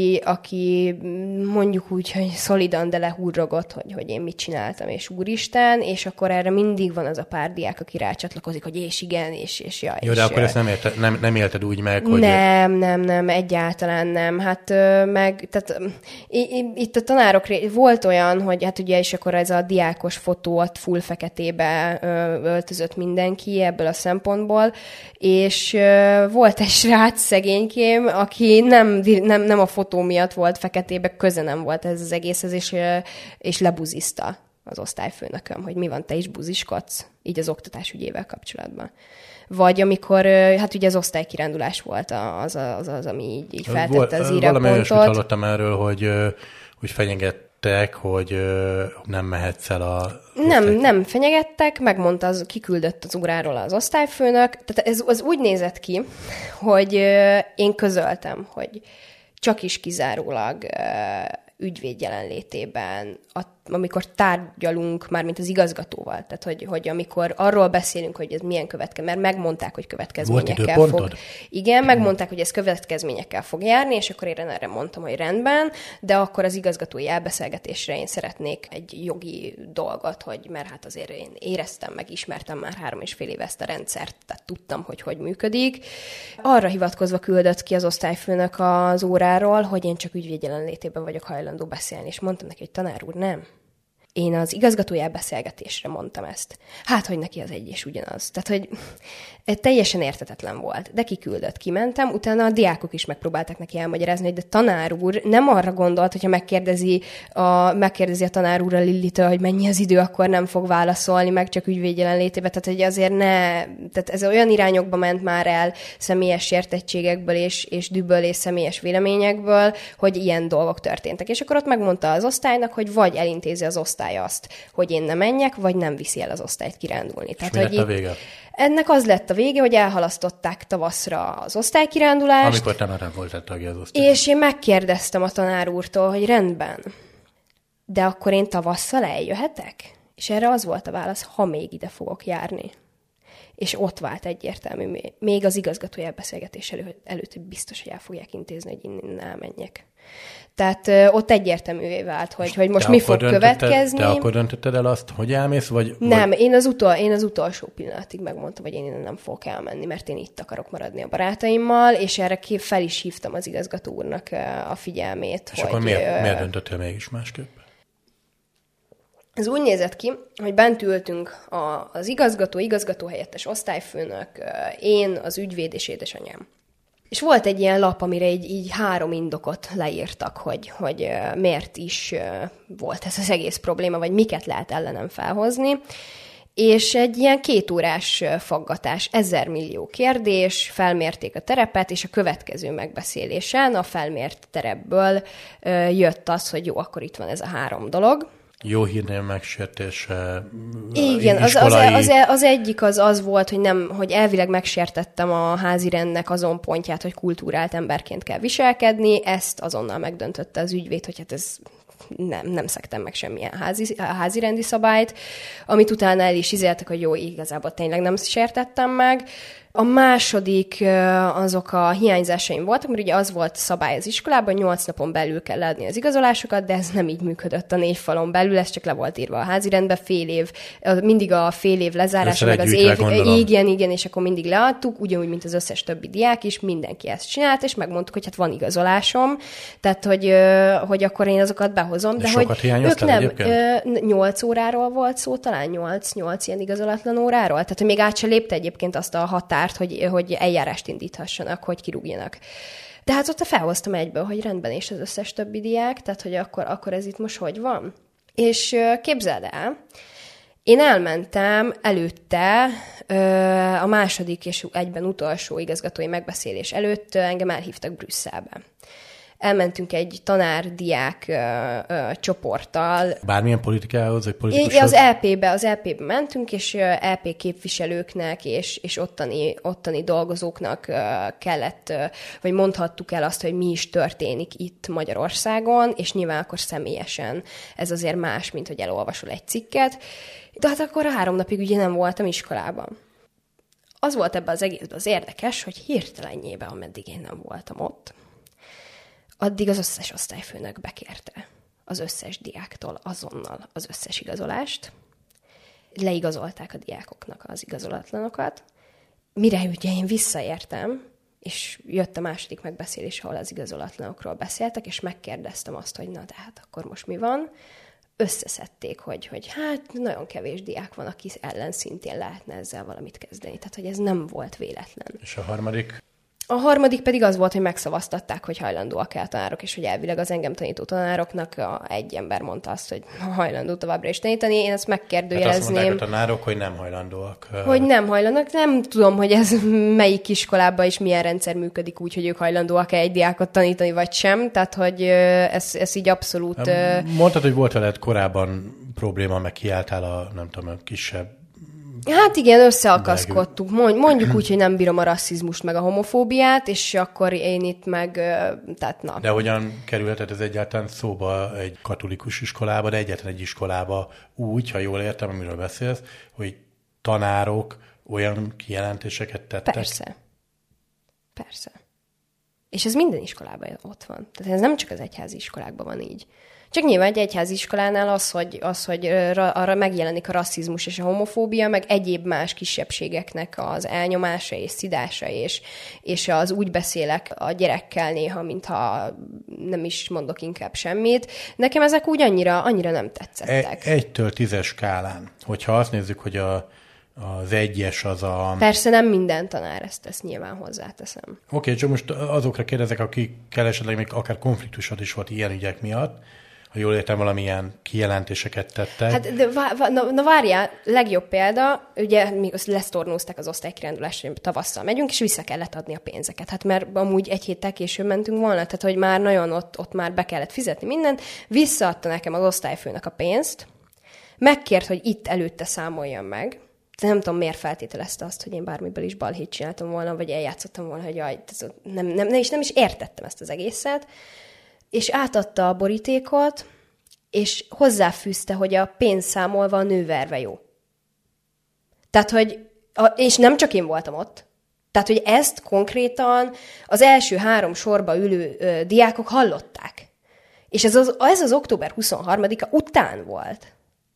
aki mondjuk úgy, hogy szolidan, de lehúrrogott, hogy én mit csináltam, és úristen, és akkor erre mindig van az a pár diák, aki rácsatlakozik, hogy és igen, és jaj. Jó, de akkor ezt nem élted úgy meg, hogy... Nem, egyáltalán nem. Hát tehát itt a tanárok volt olyan, hogy hát ugye, és akkor ez a diákos fotót full feketébe öltözött mindenki ebből a szempontból, és volt egy srác szegénykém, aki nem a fotó miatt volt feketébe, köze nem volt ez az egészhez, és lebuzizta az osztályfőnököm, hogy mi van, te is buziskodsz, így az oktatás ügyével kapcsolatban. Vagy amikor, hát ugye az osztálykirándulás volt az ami így feltette az írápontot. Valami olyasmit hallottam erről, hogy fenyegettek, hogy nem mehetsz el a... Nem fenyegettek, megmondta, kiküldött az óráról az osztályfőnök. Tehát ez úgy nézett ki, hogy én közöltem, hogy csak is kizárólag ügyvéd jelenlétében, amikor tárgyalunk, mármint az igazgatóval, tehát hogy amikor arról beszélünk, hogy ez milyen mert megmondták, hogy következményekkel fog. Igen, megmondták, hogy ez következményekkel fog járni, és akkor én erre mondtam, hogy rendben, de akkor az igazgatói elbeszélgetésre én szeretnék egy jogi dolgot, mert hát azért én éreztem, meg ismertem már 3,5 éve ezt a rendszert, tehát tudtam, hogy működik. Arra hivatkozva küldött ki az osztályfőnök az óráról, hogy én csak ügyvéd jelenlétében vagyok hajlandó beszélni, és mondtam neki, hogy tanár úr, nem. Én az igazgatói elbeszélgetésre mondtam ezt. Hát, hogy neki az egy és ugyanaz. Tehát, hogy teljesen érthetetlen volt. De kiküldött, kimentem, utána a diákok is megpróbáltak neki elmagyarázni, hogy de tanár úr nem arra gondolt, hogyha megkérdezi a tanár úr a Lillitől, hogy mennyi az idő, akkor nem fog válaszolni, meg csak ügyvéd jelenlétében. Tehát, hogy azért tehát ez olyan irányokba ment már el személyes sértettségekből és dühből és személyes véleményekből, hogy ilyen dolgok történtek. És akkor ott megmondta az osztálynak, hogy vagy elintézi az osztály azt, hogy én nem menjek, vagy nem viszi el az osztályt kirándulni. Tehát, mi lett a vége? Ennek az lett a vége, hogy elhalasztották tavaszra az osztálykirándulást. Amikor te már nem voltál tagja az osztálynak. És én megkérdeztem a tanár úrtól, hogy rendben, de akkor én tavasszal eljöhetek? És erre az volt a válasz, ha még ide fogok járni. És ott vált egyértelmű, még az igazgatói elbeszélgetés előtt, hogy biztos, hogy el fogják intézni, hogy innen elmenjek. Tehát ott egyértelművé vált, hogy most mi fog következni. De akkor döntötted el azt, hogy elmész, vagy... Nem, én az utolsó pillanatig megmondtam, hogy én innen nem fogok elmenni, mert én itt akarok maradni a barátaimmal, és erre fel is hívtam az igazgató úrnak a figyelmét. És akkor miért döntöttél mégis másképp? Ez úgy nézett ki, hogy bent ültünk az igazgatóhelyettes osztályfőnök, én, az ügyvéd és édesanyám. És volt egy ilyen lap, amire így 3 indokot leírtak, hogy miért is volt ez az egész probléma, vagy miket lehet ellenem felhozni. És egy ilyen 2 órás faggatás, 1000 millió kérdés, felmérték a terepet, és a következő megbeszélésen a felmért terepből jött az, hogy jó, akkor itt van ez a 3 dolog. Jó hírnév megsértése, igen, az egyik az volt, hogy elvileg megsértettem a házirendnek azon pontját, hogy kultúrált emberként kell viselkedni, ezt azonnal megdöntötte az ügyvéd, hogy hát ez nem szegtem meg semmilyen házirendi szabályt, amit utána el is izéltek, hogy jó, igazából tényleg nem sértettem meg. A második azok a hiányzásaim voltak, mert ugye az volt szabály az iskolában, 8 napon belül kell leadni az igazolásokat, de ez nem így működött a 4 falon belül, ez csak le volt írva a házirendbe, mindig a fél év lezárása, meg az év, igen, és akkor mindig leadtuk, ugyanúgy, mint az összes többi diák is, mindenki ezt csinált, és megmondtuk, hogy hát van igazolásom, tehát, hogy akkor én azokat behozom, de hogy ők nem, 8 óráról volt szó, talán 8 ilyen igazolatlan óráról, tehát, hogy még át se lépte egyébként azt a határt, hogy eljárást indíthassanak, hogy kirúgjanak. De hát ott felhoztam egyből, hogy rendben és az összes többi diák, tehát hogy akkor ez itt most hogy van. És képzeld el, én elmentem előtte a második és egyben utolsó igazgatói megbeszélés előtt, engem elhívtak Brüsszelbe. Elmentünk egy tanár-diák csoporttal. Bármilyen politikához, vagy politikushoz? Az LP-be mentünk, és LP képviselőknek és ottani dolgozóknak kellett, vagy mondhattuk el azt, hogy mi is történik itt Magyarországon, és nyilván akkor személyesen ez azért más, mint hogy elolvasol egy cikket. De hát akkor 3 napig ugye nem voltam iskolában. Az volt ebben az egészben az érdekes, hogy hirtelenjében, ameddig én nem voltam ott, addig az összes osztályfőnök bekérte az összes diáktól azonnal az összes igazolást. Leigazolták a diákoknak az igazolatlanokat. Mire ugye én visszaértem, és jött a második megbeszélés, ahol az igazolatlanokról beszéltek, és megkérdeztem azt, hogy na, de hát akkor most mi van? Összeszedték, hogy hát nagyon kevés diák van, aki ellen szintén lehetne ezzel valamit kezdeni. Tehát, hogy ez nem volt véletlen. És a harmadik? A harmadik pedig az volt, hogy megszavaztatták, hogy hajlandóak-e a tanárok, és hogy elvileg az engem tanító tanároknak egy ember mondta azt, hogy hajlandó továbbra is tanítani. Én ezt megkérdőjelezném. Hát azt mondták a tanárok, hogy nem hajlandóak. Hogy nem hajlandóak. Nem tudom, hogy ez melyik iskolában és milyen rendszer működik úgy, hogy ők hajlandóak-e egy diákot tanítani, vagy sem. Tehát, hogy ez így abszolút... Mondtad, hogy volt veled korábban probléma, meg kiálltál a, nem tudom, a kisebb. Hát igen, összeakaszkodtuk. Mondjuk úgy, hogy nem bírom a rasszizmust meg a homofóbiát, és akkor én itt meg, tehát na. De hogyan kerülhetett ez egyáltalán szóba egy katolikus iskolába, de egyetlen egy iskolába úgy, ha jól értem, amiről beszélsz, hogy tanárok olyan kijelentéseket tettek? Persze. És ez minden iskolában ott van. Tehát ez nem csak az egyházi iskolákban van így. Csak nyilván egy egyházi iskolánál az, hogy arra megjelenik a rasszizmus és a homofóbia, meg egyéb más kisebbségeknek az elnyomása és szidása, és az úgy beszélek a gyerekkel néha, mintha nem is mondok inkább semmit. Nekem ezek úgy annyira nem tetszettek. 1-től 10-es skálán, hogyha azt nézzük, hogy az 1-es az a... Persze nem minden tanár, ezt nyilván hozzáteszem. Oké, csak most azokra kérdezek, akikkel esetleg még akár konfliktusod is volt ilyen ügyek miatt, ha jól értem, valamilyen kijelentéseket tettek. Hát, de várjál, legjobb példa, ugye mi lesztornózták az osztálykirándulást, tavasszal megyünk, és vissza kellett adni a pénzeket. Hát mert amúgy 1 héttel később mentünk volna, tehát hogy már nagyon ott már be kellett fizetni mindent, visszaadta nekem az osztályfőnök a pénzt, megkért, hogy itt előtte számoljam meg, de nem tudom, miért feltételezte azt, hogy én bármiből is balhét csináltam volna, vagy eljátszottam volna, hogy jaj, nem is értettem ezt az egészet, és átadta a borítékot, és hozzáfűzte, hogy a pénz számolva a nőverve jó. Tehát, hogy, és nem csak én voltam ott, tehát, hogy ezt konkrétan az első 3 sorba ülő diákok hallották. És ez az október 23-a után volt.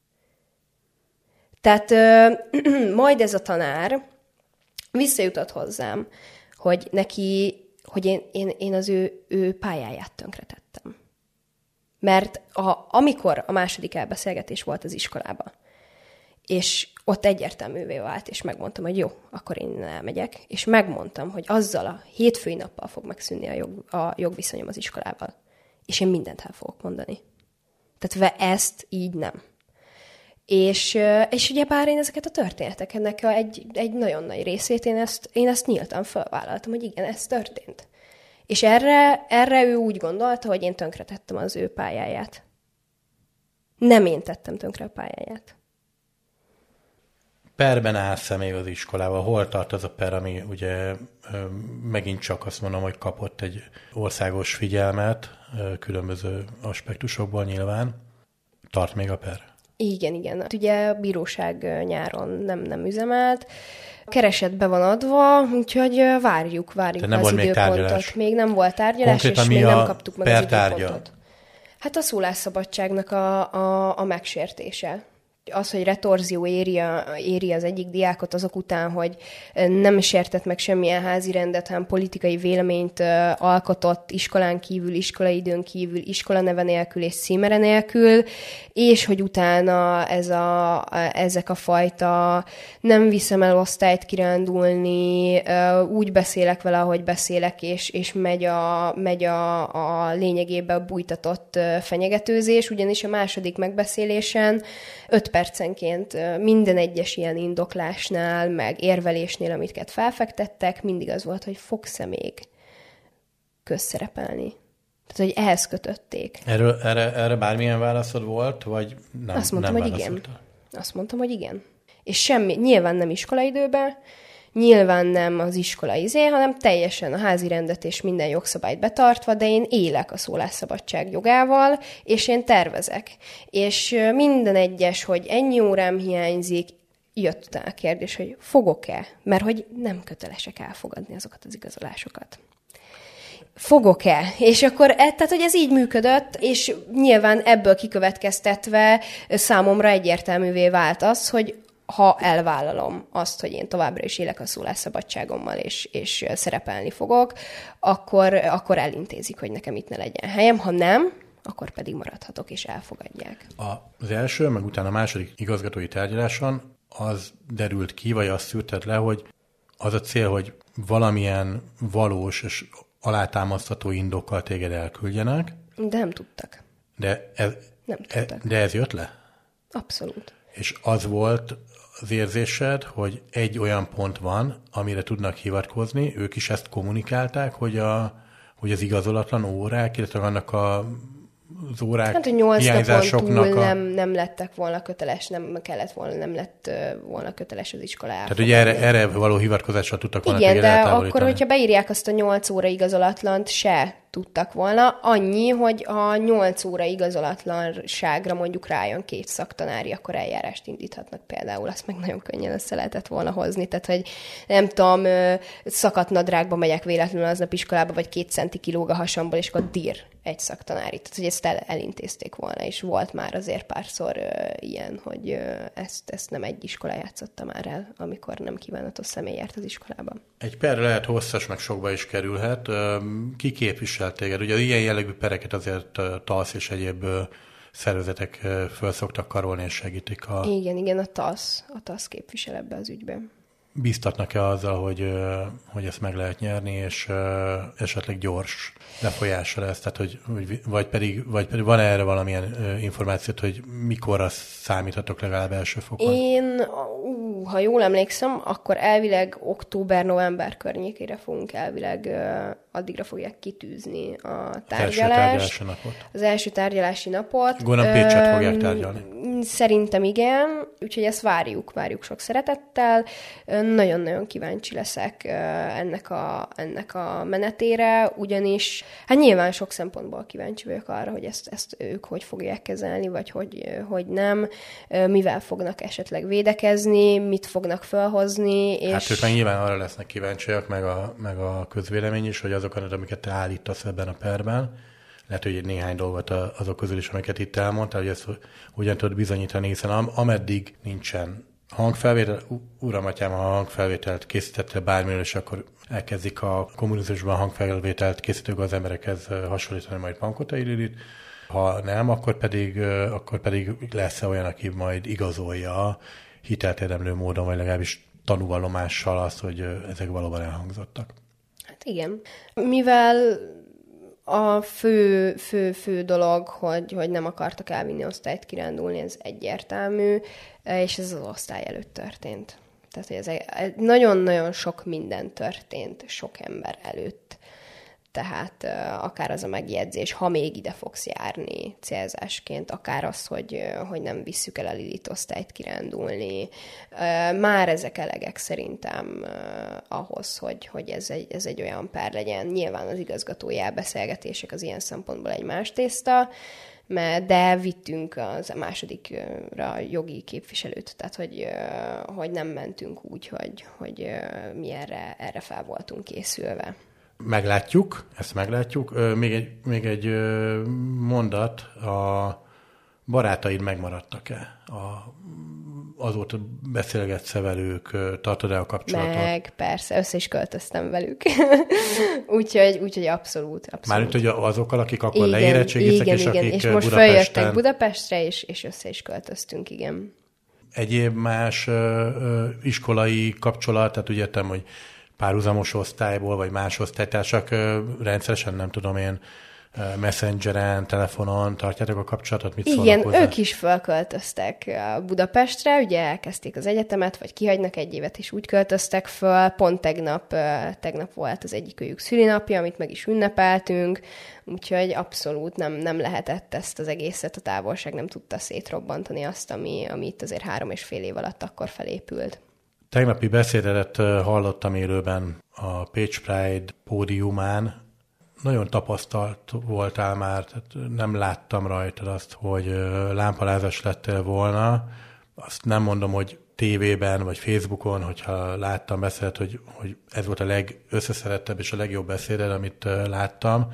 Tehát majd ez a tanár visszajutott hozzám, hogy neki, hogy én az ő pályáját tönkretettem. Mert amikor a második elbeszélgetés volt az iskolában, és ott egyértelművé vált, és megmondtam, hogy jó, akkor én elmegyek, és megmondtam, hogy azzal a hétfői nappal fog megszűnni a jogviszonyom az iskolával. És én mindent el fogok mondani. Tehát ezt így nem. És ugyebár én ezeket a történeteknek egy nagyon nagy részét én ezt nyíltan felvállaltam, hogy igen, ez történt. És erre ő úgy gondolta, hogy én tönkretettem az ő pályáját. Nem én tettem tönkre a pályáját. Perben állsz még az iskolával. Hol tart az a per, ami ugye megint csak azt mondom, hogy kapott egy országos figyelmet, különböző aspektusokból nyilván. Tart még a per? Igen. Ugye a bíróság nyáron nem üzemelt. Keresetbe van adva, úgyhogy várjuk nem az időpontot. Még nem volt tárgyalás, konkrétan és még nem kaptuk meg az időpontot. Tárgya? Hát a szólásszabadságnak a megsértése. Az, hogy retorzió éri az egyik diákot azok után, hogy nem sértett meg semmilyen házi rendet, hanem politikai véleményt alkotott iskolán kívül, iskolaidőn kívül, iskolaneve nélkül és címere nélkül, és hogy utána ezek a fajta nem viszem el osztályt kirándulni, úgy beszélek vele, ahogy beszélek, és megy a lényegébe bújtatott fenyegetőzés, ugyanis a második megbeszélésen 5 percenként minden egyes ilyen indoklásnál, meg érvelésnél, amiket felfektettek, mindig az volt, hogy fogsz-e még közszerepelni. Tehát, hogy ehhez kötötték. Erre bármilyen válaszod volt, vagy nem? Azt mondtam, nem hogy igen. Azt mondtam, hogy igen. És semmi, nyilván nem iskolaidőben, nyilván nem az iskola hanem teljesen a házi rendet és minden jogszabályt betartva, de én élek a szólásszabadság jogával, és én tervezek. És minden egyes, hogy ennyi órám hiányzik, jött utána a kérdés, hogy fogok-e, mert hogy nem kötelesek elfogadni azokat az igazolásokat. Fogok-e? És akkor, tehát, hogy ez így működött, és nyilván ebből kikövetkeztetve számomra egyértelművé vált az, hogy ha elvállalom azt, hogy én továbbra is élek a szólásszabadságommal, és szerepelni fogok, akkor elintézik, hogy nekem itt ne legyen helyem. Ha nem, akkor pedig maradhatok, és elfogadják. Az első, meg utána a második igazgatói tárgyaláson az derült ki, vagy azt szűrted le, hogy az a cél, hogy valamilyen valós és alátámasztható indokkal téged elküldjenek. De nem tudtak. Nem tudtak. De ez jött le? Abszolút. És az volt az érzésed, hogy egy olyan pont van, amire tudnak hivatkozni, ők is ezt kommunikálták, hogy az igazolatlan órák, illetve annak az órák hát, hogy 8 hiányzásoknak napon túl nem lettek volna köteles, nem lett volna köteles az iskola elfogadni. Tehát ugye erre való hivatkozással tudtak volna igen, téged eltávolítani. Igen, de akkor, hogyha beírják azt a 8 óra igazolatlant, se tudtak volna. Annyi, hogy a 8 óra igazolatlanságra mondjuk rájön 2 szaktanári, akkor eljárást indíthatnak például. Azt meg nagyon könnyen össze lehetett volna hozni. Tehát, hogy nem tudom, szakadt nadrágba megyek véletlenül aznap iskolába, vagy 2 centi kilóg a hasamból, és akkor egy szaktanári. Tehát, hogy ezt elintézték volna, és volt már azért párszor ilyen, hogy ezt nem egy iskola játszotta már el, amikor nem kívánatos személy járt az iskolában. Egy per lehet hosszas, meg sokba is kerülhet. Ki képvisel téged? Ugye ilyen jellegű pereket azért TASZ és egyéb szervezetek föl szoktak karolni és segítik. Igen, a TASZ képvisel ebbe az ügyben. Bíztatnak-e azzal, hogy ezt meg lehet nyerni, és esetleg gyors lefolyása lesz? Tehát, vagy pedig van erre valamilyen információt, hogy mikorra számíthatok legalább első fokon? Én, ha jól emlékszem, akkor elvileg október-november környékére fogunk addigra fogják kitűzni a tárgyalást. Az első tárgyalási napot. Gondolom Pécset fogják tárgyalni. Szerintem igen, úgyhogy ezt várjuk sok szeretettel. Nagyon-nagyon kíváncsi leszek ennek a menetére, ugyanis hát nyilván sok szempontból kíváncsi vagyok arra, hogy ezt ők hogy fogják kezelni, vagy hogy nem, mivel fognak esetleg védekezni, mit fognak felhozni. És... Hát ők meg nyilván arra lesznek kíváncsiak, meg a közvélemény is, hogy azokat, amiket te állítasz ebben a perben, lehet, hogy néhány dolgot azok közül is, amiket itt elmondtál, hogy ezt ugyan tudod bizonyítani, hiszen ameddig nincsen hangfelvétel, uram, atyám, ha a hangfelvételt készítette bármiről, és akkor elkezdik a kommunizmusban hangfelvételt készítők az emberekhez hasonlítani majd Pankotai Lilit. Ha nem, akkor pedig lesz olyan, aki majd igazolja hitelt érdemlő módon, vagy legalábbis tanúvallomással azt, hogy ezek valóban elhangzottak. Hát igen. Mivel a fő dolog, hogy nem akartak elvinni osztályt kirándulni, ez egyértelmű, és ez az osztály előtt történt. Tehát, hogy ez nagyon-nagyon sok minden történt sok ember előtt. Tehát akár az a megjegyzés, ha még ide fogsz járni célzásként, akár az, hogy nem visszük el a Lilith osztályt kirándulni. Már ezek elegek szerintem ahhoz, hogy ez egy olyan pár legyen. Nyilván az igazgatói elbeszélgetések az ilyen szempontból egy más tészta, de vittünk az másodikra jogi képviselőt, tehát hogy nem mentünk úgy, hogy mi erre fel voltunk készülve. Ezt meglátjuk. Még egy mondat, a barátaid megmaradtak-e? Azóta beszélgetsz velük, tartod-e a kapcsolatot? Persze, össze is költöztem velük. úgyhogy abszolút. Mármint, hogy azokkal, akik akkor leérettségiztek, és akik és most feljöttek Budapestre, és össze is költöztünk, igen. Egyéb más iskolai kapcsolat, tehát úgy értem, hogy párhuzamos osztályból, vagy más osztálytársak rendszeresen, nem tudom én, Messengeren, telefonon tartjátok a kapcsolatot? Mit szólnak hozzá? Igen, ők is felköltöztek Budapestre, ugye elkezdték az egyetemet, vagy kihagynak egy évet, és úgy költöztek föl. Pont tegnap volt az egyik őjük szülinapja, amit meg is ünnepeltünk, úgyhogy abszolút nem lehetett ezt az egészet, a távolság nem tudta szétrobbantani azt, ami itt azért 3,5 év alatt akkor felépült. Tegnapi beszédedet hallottam élőben a Pécs Pride pódiumán. Nagyon tapasztalt voltál már, tehát nem láttam rajtad azt, hogy lámpalázas lettél volna. Azt nem mondom, hogy tévében vagy Facebookon, hogyha láttam beszédet, hogy ez volt a legösszeszerettebb és a legjobb beszéded, amit láttam,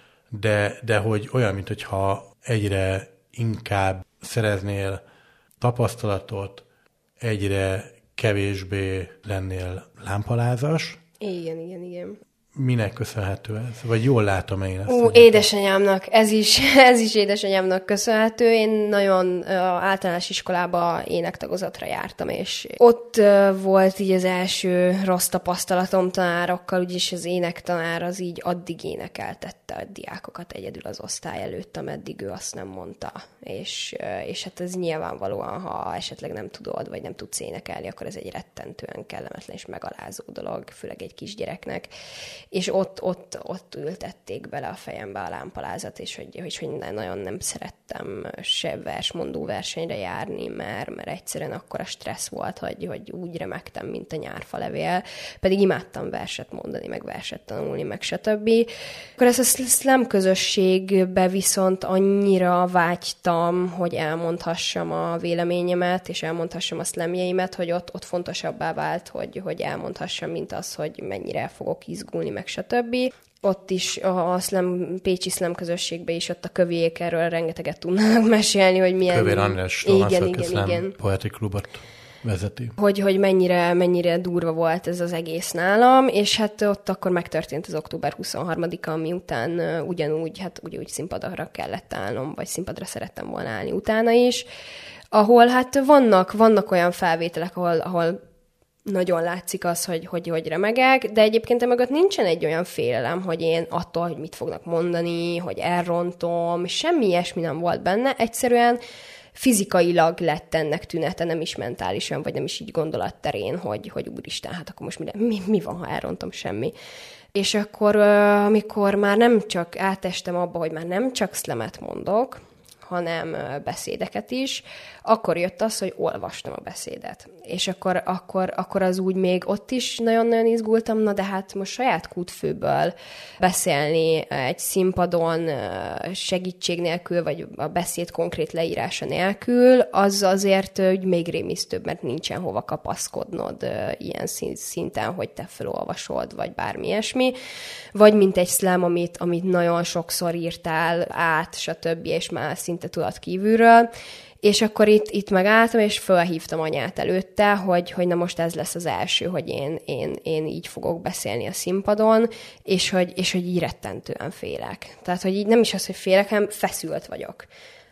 de hogy olyan, mintha egyre inkább szereznél tapasztalatot, egyre kevésbé lennél lámpalázas. Igen. Minek köszönhető ez? Vagy jól látom-e én ezt? Édesanyámnak, ez is édesanyámnak köszönhető. Én nagyon általános iskolába énektagozatra jártam, és ott volt így az első rossz tapasztalatom tanárokkal, úgyis az énektanár az így addig énekeltette a diákokat egyedül az osztály előtt, ameddig ő azt nem mondta. És hát ez nyilvánvalóan, ha esetleg nem tudod, vagy nem tudsz énekelni, akkor ez egy rettentően kellemetlen és megalázó dolog, főleg egy kisgyereknek. És ott ültették bele a fejembe a lámpalázat, és hogy nagyon nem szerettem se versmondó versenyre járni, mert egyszerűen akkora stressz volt, hogy úgy remegtem, mint a nyárfalevél, pedig imádtam verset mondani, meg verset tanulni, meg stb. Akkor ezt a slam közösségbe viszont annyira vágytam, hogy elmondhassam a véleményemet, és elmondhassam a slamjeimet, hogy ott fontosabbá vált, hogy elmondhassam, mint az, hogy mennyire fogok izgulni, meg stb. Ott is a pécsi slam közösségben is ott a kövék erről rengeteget tudnának mesélni, hogy milyen... Kövér András, igen. Poetic Klubot vezeti. Hogy mennyire durva volt ez az egész nálam, és hát ott akkor megtörtént az október 23-a, miután ugyanúgy színpadra kellett állnom, vagy színpadra szerettem volna állni utána is, ahol hát vannak olyan felvételek, ahol nagyon látszik az, hogy remegek, de egyébként emögött nincsen egy olyan félelem, hogy én attól, hogy mit fognak mondani, hogy elrontom, semmi ilyesmi nem volt benne, egyszerűen fizikailag lett ennek tünete, nem is mentálisan, vagy nem is így gondolatterén, hogy úristen, hát akkor most mi van, ha elrontom, semmi. És akkor, amikor már nem csak átestem abba, hogy már nem csak slamet mondok, hanem beszédeket is, akkor jött az, hogy olvastam a beszédet. És akkor az úgy még ott is nagyon-nagyon izgultam, na de hát most saját kútfőből beszélni egy színpadon segítség nélkül, vagy a beszéd konkrét leírása nélkül, az azért még rémisztőbb, mert nincsen hova kapaszkodnod ilyen szinten, hogy te felolvasod, vagy bármi ilyesmi. Vagy mint egy slam, amit nagyon sokszor írtál át, stb., és már szinte tudod kívülről. És akkor itt megálltam, és felhívtam anyát előtte, hogy na most ez lesz az első, hogy én így fogok beszélni a színpadon, és hogy így rettentően félek. Tehát, hogy így nem is az, hogy félek, hanem feszült vagyok.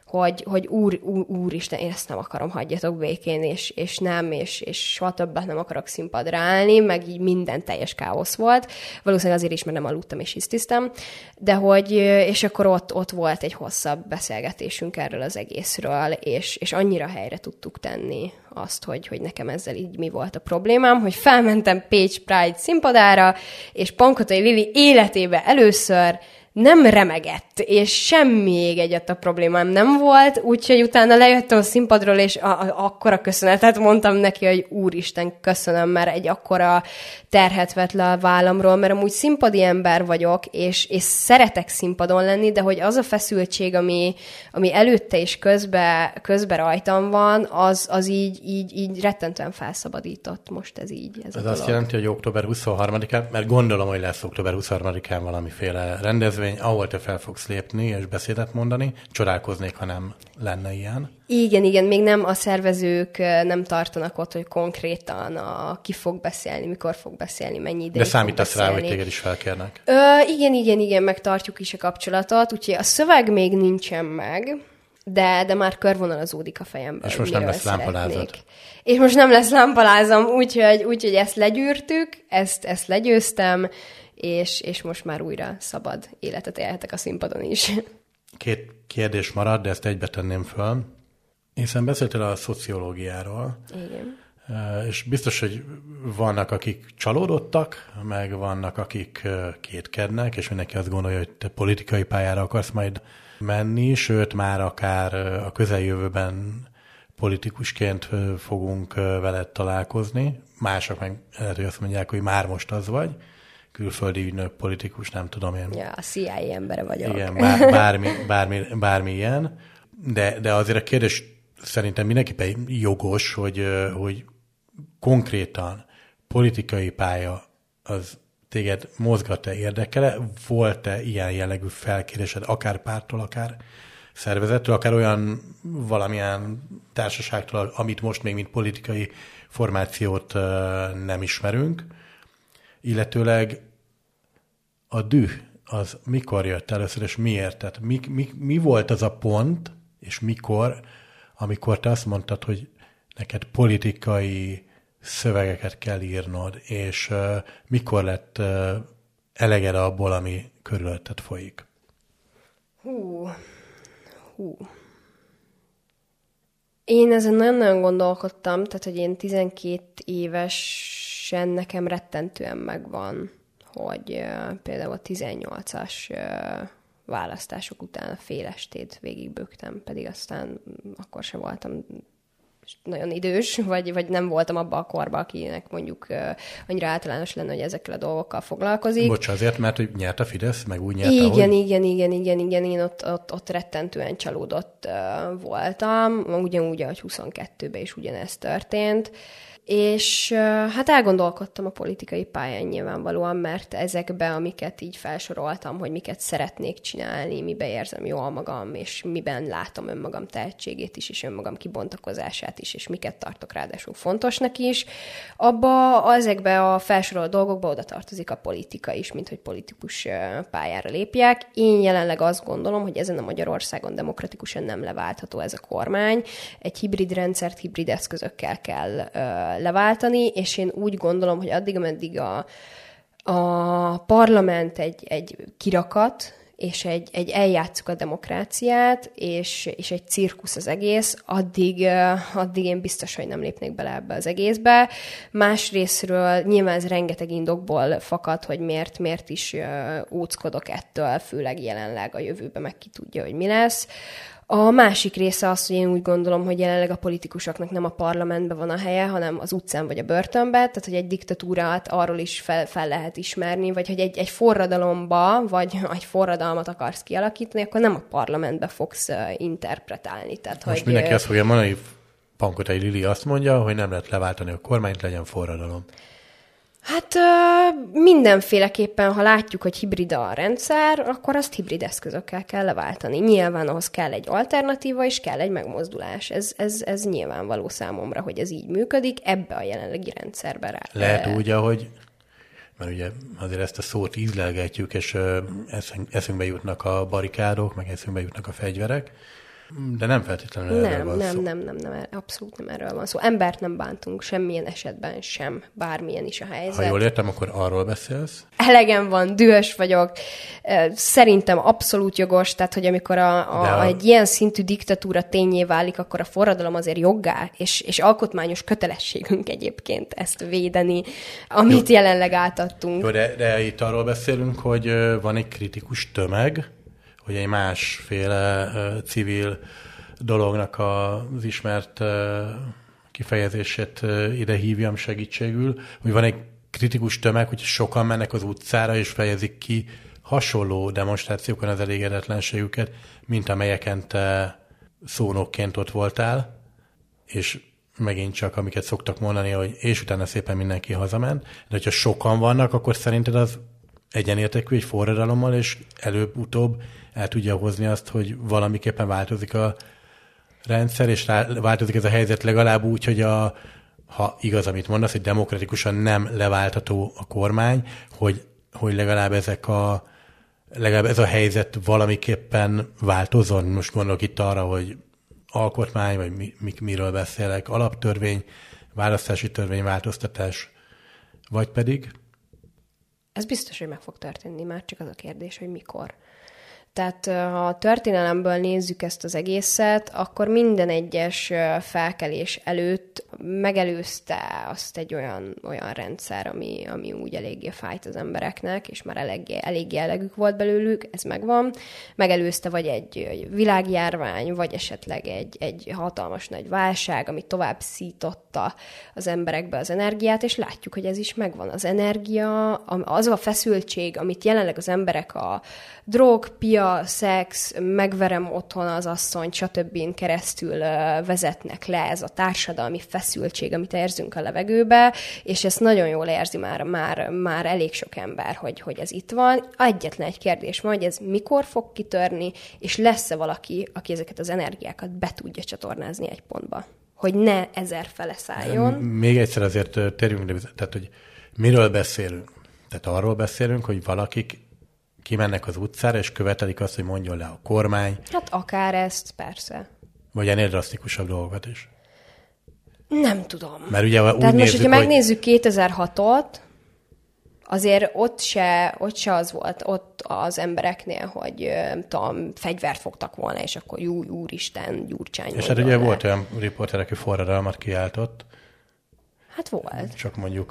hogy úristen, én ezt nem akarom, hagyjatok békén, és nem, és soha többet nem akarok színpadra állni, meg így minden teljes káosz volt. Valószínűleg azért is, mert nem aludtam és hisztiztem, de hogy, és akkor ott volt egy hosszabb beszélgetésünk erről az egészről, és annyira helyre tudtuk tenni azt, hogy nekem ezzel így mi volt a problémám, hogy felmentem Pécs Pride színpadára, és Pankotai Lili életébe először nem remegett, és semmi ég egyet a problémám nem volt, úgyhogy utána lejöttem a színpadról, és akkora köszönetet mondtam neki, hogy úristen, köszönöm, mert egy akkora terhet vett le a vállamról, mert amúgy színpadi ember vagyok, és szeretek színpadon lenni, de hogy az a feszültség, ami előtte és közbe rajtam van, az így rettentően felszabadított most ez így. Ez azt jelenti, hogy október 23-án, mert gondolom, hogy lesz október 23-án valamiféle rendezvény, ahol te fel fogsz lépni és beszédet mondani. Csodálkoznék, ha nem lenne ilyen. Igen, még nem a szervezők nem tartanak ott, hogy konkrétan ki fog beszélni, mikor fog beszélni, mennyi ideig. De számítasz rá, hogy téged is felkérnek? Igen, megtartjuk is a kapcsolatot, úgyhogy a szöveg még nincsen meg, de már körvonalazódik a fejemben. És most nem lesz lámpalázat. És most nem lesz lámpalázam, úgyhogy ezt legyűrtük, ezt legyőztem, és most már újra szabad életet élhetek a színpadon is. 2 kérdés marad, de ezt egybe tenném föl. Hiszen beszéltél a szociológiáról. Igen. És biztos, hogy vannak, akik csalódottak, meg vannak, akik kétkednek, és mindenki azt gondolja, hogy te politikai pályára akarsz majd menni, sőt, már akár a közeljövőben politikusként fogunk veled találkozni. Mások meg lehet, hogy azt mondják, hogy már most az vagy. Külföldi ügynök, politikus, nem tudom én. Ja, a CIA embere vagyok. Igen, bármi ilyen. De azért a kérdés szerintem mindenképpen jogos, hogy konkrétan politikai pálya az téged mozgat-e, érdekel-e? Volt-e ilyen jellegű felkérésed, akár pártól, akár szervezettől, akár olyan valamilyen társaságtól, amit most még mint politikai formációt nem ismerünk, illetőleg a düh az mikor jött először, és miért? Tehát mi volt az a pont, és mikor, amikor te azt mondtad, hogy neked politikai szövegeket kell írnod, és mikor lett eleged abból, ami körülötted folyik? Hú. Én ezen nagyon-nagyon gondolkodtam, tehát, hogy én 12 évesen nekem rettentően megvan, hogy például a 18-as választások után a fél estét végigbögtem, pedig aztán akkor se voltam nagyon idős, vagy nem voltam abban a korban, akinek mondjuk annyira általános lenne, hogy ezekkel a dolgokkal foglalkozik. Bocs, azért, mert hogy nyert a Fidesz, meg úgy nyert, Igen, én ott rettentően csalódott voltam, ugyanúgy, ahogy 22-ben is ugyanezt történt. És hát elgondolkodtam a politikai pályán nyilvánvalóan, mert ezekbe, amiket így felsoroltam, hogy miket szeretnék csinálni, miben érzem jól magam, és miben látom önmagam tehetségét is, és önmagam kibontakozását is, és miket tartok ráadásul fontosnak is, ezekbe a felsorolt dolgokba oda tartozik a politika is, mint hogy politikus pályára lépjek. Én jelenleg azt gondolom, hogy ezen a Magyarországon demokratikusan nem leváltható ez a kormány. Egy hibrid rendszert hibrid eszközökkel kell leváltani, és én úgy gondolom, hogy addig, ameddig a parlament egy kirakat, és egy eljátszuk a demokráciát, és egy cirkusz az egész, addig én biztos, hogy nem lépnék bele ebbe az egészbe. Másrészről nyilván ez rengeteg indokból fakad, hogy miért is óckodok ettől, főleg jelenleg a jövőben meg ki tudja, hogy mi lesz. A másik része az, hogy én úgy gondolom, hogy jelenleg a politikusoknak nem a parlamentben van a helye, hanem az utcán vagy a börtönben, tehát hogy egy diktatúrát arról is fel lehet ismerni, vagy hogy egy forradalomba, vagy egy forradalmat akarsz kialakítani, akkor nem a parlamentbe fogsz interpretálni. Tehát, most hogy mindenki azt fogja mondani, hogy Pankotai Lili azt mondja, hogy nem lehet leváltani a kormányt, legyen forradalom. Hát mindenféleképpen, ha látjuk, hogy hibrid a rendszer, akkor azt hibrid eszközökkel kell leváltani. Nyilván ahhoz kell egy alternatíva, és kell egy megmozdulás. Ez nyilvánvaló számomra, hogy ez így működik, ebbe a jelenlegi rendszerbe rá. Lehet úgy, ahogy, mert ugye azért ezt a szót ízlelgetjük, és eszünkbe jutnak a barikádok, meg eszünkbe jutnak a fegyverek, De nem feltétlenül erről van szó. Nem, abszolút nem erről van szó. Embert nem bántunk semmilyen esetben sem, bármilyen is a helyzet. Ha jól értem, akkor arról beszélsz? Elegem van, dühös vagyok. Szerintem abszolút jogos, tehát, hogy amikor egy ilyen szintű diktatúra tényé válik, akkor a forradalom azért joggá, és alkotmányos kötelességünk egyébként ezt védeni, amit jelenleg átadtunk. Jó, de itt arról beszélünk, hogy van egy kritikus tömeg, hogy egy másféle civil dolognak az ismert kifejezését ide hívjam segítségül, hogy van egy kritikus tömeg, hogy sokan mennek az utcára és fejezik ki hasonló demonstrációkon az elégedetlenségüket, mint amelyeken te szónokként ott voltál, és megint csak, amiket szoktak mondani, hogy és utána szépen mindenki hazament, de hogyha sokan vannak, akkor szerinted az egyenértékű egy forradalommal, és előbb-utóbb el tudja hozni azt, hogy valamiképpen változik a rendszer, és változik ez a helyzet legalább úgy, hogy ha igaz, amit mondasz, hogy demokratikusan nem leváltható a kormány, hogy legalább ez a helyzet valamiképpen változon. Most gondolok itt arra, hogy alkotmány, vagy miről beszélek, alaptörvény, választási törvény változtatás, vagy pedig? Ez biztos, hogy meg fog történni, már csak az a kérdés, hogy mikor. Tehát ha a történelemből nézzük ezt az egészet, akkor minden egyes felkelés előtt megelőzte azt egy olyan rendszer, ami úgy eléggé fájt az embereknek, és már eléggé elegük volt belőlük, ez megvan. Megelőzte vagy egy világjárvány, vagy esetleg egy hatalmas nagy válság, ami tovább szította az emberekbe az energiát, és látjuk, hogy ez is megvan. Az energia, az a feszültség, amit jelenleg az emberek a drog, pia, szex, megverem otthon az asszonyt, stb. Keresztül vezetnek le, ez a társadalmi feszültség, amit érzünk a levegőbe, és ezt nagyon jól érzi már elég sok ember, hogy ez itt van. Egyetlen egy kérdés van, hogy ez mikor fog kitörni, és lesz-e valaki, aki ezeket az energiákat be tudja csatornázni egy pontba, hogy ne ezerfele szálljon. Még egyszer azért térjünk, tehát hogy miről beszélünk? Tehát arról beszélünk, hogy valakik kimennek az utcára, és követelik azt, hogy mondjon le a kormány. Hát akár ezt, persze. Vagy ennél drasztikusabb dolgokat is. Nem tudom. Mert ugye úgy tehát most, nézzük, hogyha megnézzük 2006-ot, azért ott se az volt, ott az embereknél, hogy fegyvert fogtak volna, és akkor úristen, Gyurcsány. És hát ugye volt olyan riporter, aki forradalmat kiáltott. Hát volt. Csak mondjuk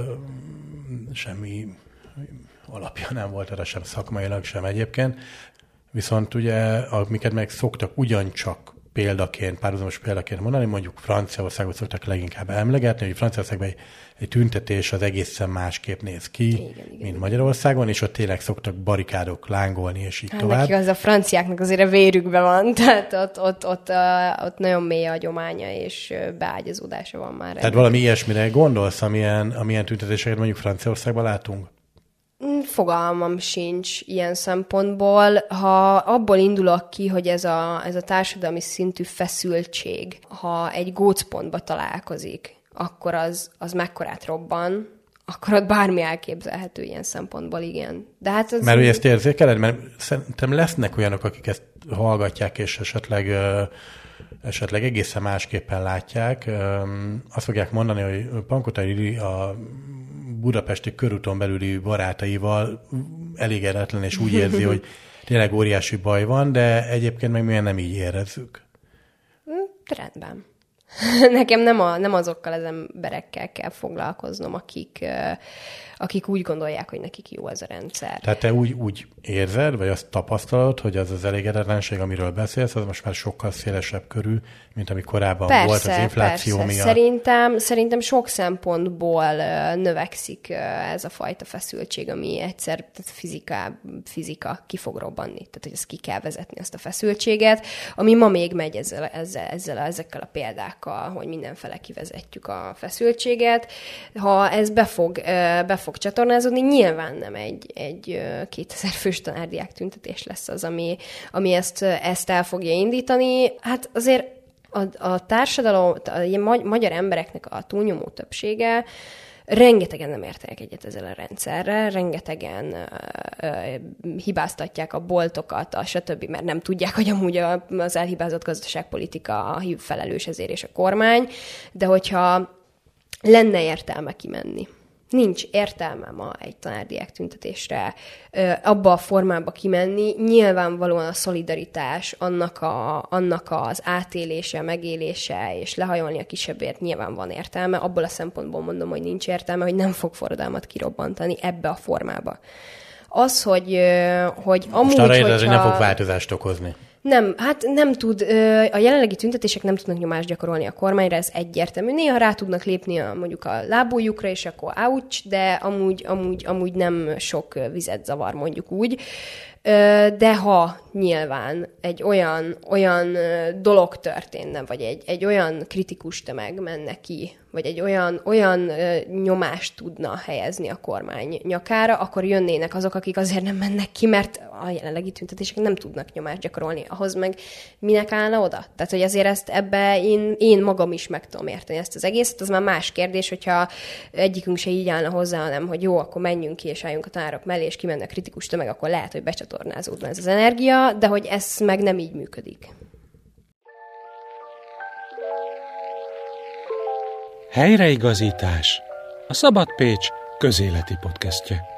semmi alapja nem volt arra sem szakmailag, sem egyébként. Viszont ugye, amiket meg szoktak ugyancsak párhuzamos példaként mondani, mondjuk Franciaországot szoktak leginkább emlegetni, hogy Franciaországban egy tüntetés az egészen másképp néz ki, mint Magyarországon, és ott tényleg szoktak barikádok lángolni, és így tovább. Nekik az a franciáknak azért a vérükben van, tehát ott nagyon mély a gyománya, és beágyazódása van már. Tehát valami ilyesmire gondolsz, amilyen tüntetéseket mondjuk Franciaországban látunk? Fogalmam sincs ilyen szempontból. Ha abból indulok ki, hogy ez a társadalmi szintű feszültség, ha egy gócpontba találkozik, akkor az mekkorát robban, akkor ott bármi elképzelhető ilyen szempontból, igen. De hát az... Mert hogy ezt érzékeled? Mert szerintem lesznek olyanok, akik ezt hallgatják, és esetleg egészen másképpen látják. Azt fogják mondani, hogy Pankota Lili a budapesti körúton belüli barátaival elégedetlen, és úgy érzi, hogy tényleg óriási baj van, de egyébként meg milyen nem így érezzük. Rendben. Nekem nem azokkal az emberekkel kell foglalkoznom, akik úgy gondolják, hogy nekik jó ez a rendszer. Tehát te úgy érzed, vagy azt tapasztalod, hogy az elégedetlenség, amiről beszélsz, az most már sokkal szélesebb körű, mint ami korábban volt az infláció miatt. Szerintem sok szempontból növekszik ez a fajta feszültség, ami egyszer fizika ki fog robbanni. Tehát, hogy ezt ki kell vezetni, ezt a feszültséget, ami ma még megy ezekkel a példákkal, hogy mindenfele kivezetjük a feszültséget. Ha ez be fog csatornázódni, nyilván nem egy 2000 fős tanárdiák tüntetés lesz az, ami ezt el fogja indítani. Hát azért a társadalom, a magyar embereknek a túlnyomó többsége Rengetegen nem értenek egyet ezzel a rendszerrel, rengetegen hibáztatják a boltokat, stb., mert nem tudják, hogy amúgy az elhibázott gazdaságpolitika felelős ezért és a kormány, de hogyha lenne értelme kimenni. Nincs értelme ma egy tanárdiák tüntetésre abba a formába kimenni. Nyilvánvalóan a szolidaritás, annak az átélése, megélése, és lehajolni a kisebbért nyilván van értelme. Abból a szempontból mondom, hogy nincs értelme, hogy nem fog forradalmat kirobbantani ebbe a formába. Az, hogy amúgy, most arra érted, hogy nem fog változást okozni. Nem, hát nem tud, a jelenlegi tüntetések nem tudnak nyomást gyakorolni a kormányra, ez egyértelmű. Néha rá tudnak lépni mondjuk a lábujjukra, és akkor ouch, de amúgy nem sok vizet zavar, mondjuk úgy. De ha nyilván egy olyan dolog történne, vagy egy olyan kritikus tömeg menne ki, vagy egy olyan nyomást tudna helyezni a kormány nyakára, akkor jönnének azok, akik azért nem mennek ki, mert a jelenlegi tüntetések nem tudnak nyomást gyakorolni. Ahhoz meg minek állna oda? Tehát, hogy azért ebbe én magam is meg tudom érteni ezt az egészet. Az már más kérdés, hogyha egyikünk se így állna hozzá, hanem hogy jó, akkor menjünk ki, és álljunk a tanárok mellé, és kimenne a kritikus tömeg, akkor lehet, hogy becsatornázódna ez az energia, de hogy ez meg nem így működik. Helyreigazítás. A Szabad Pécs közéleti podcastje.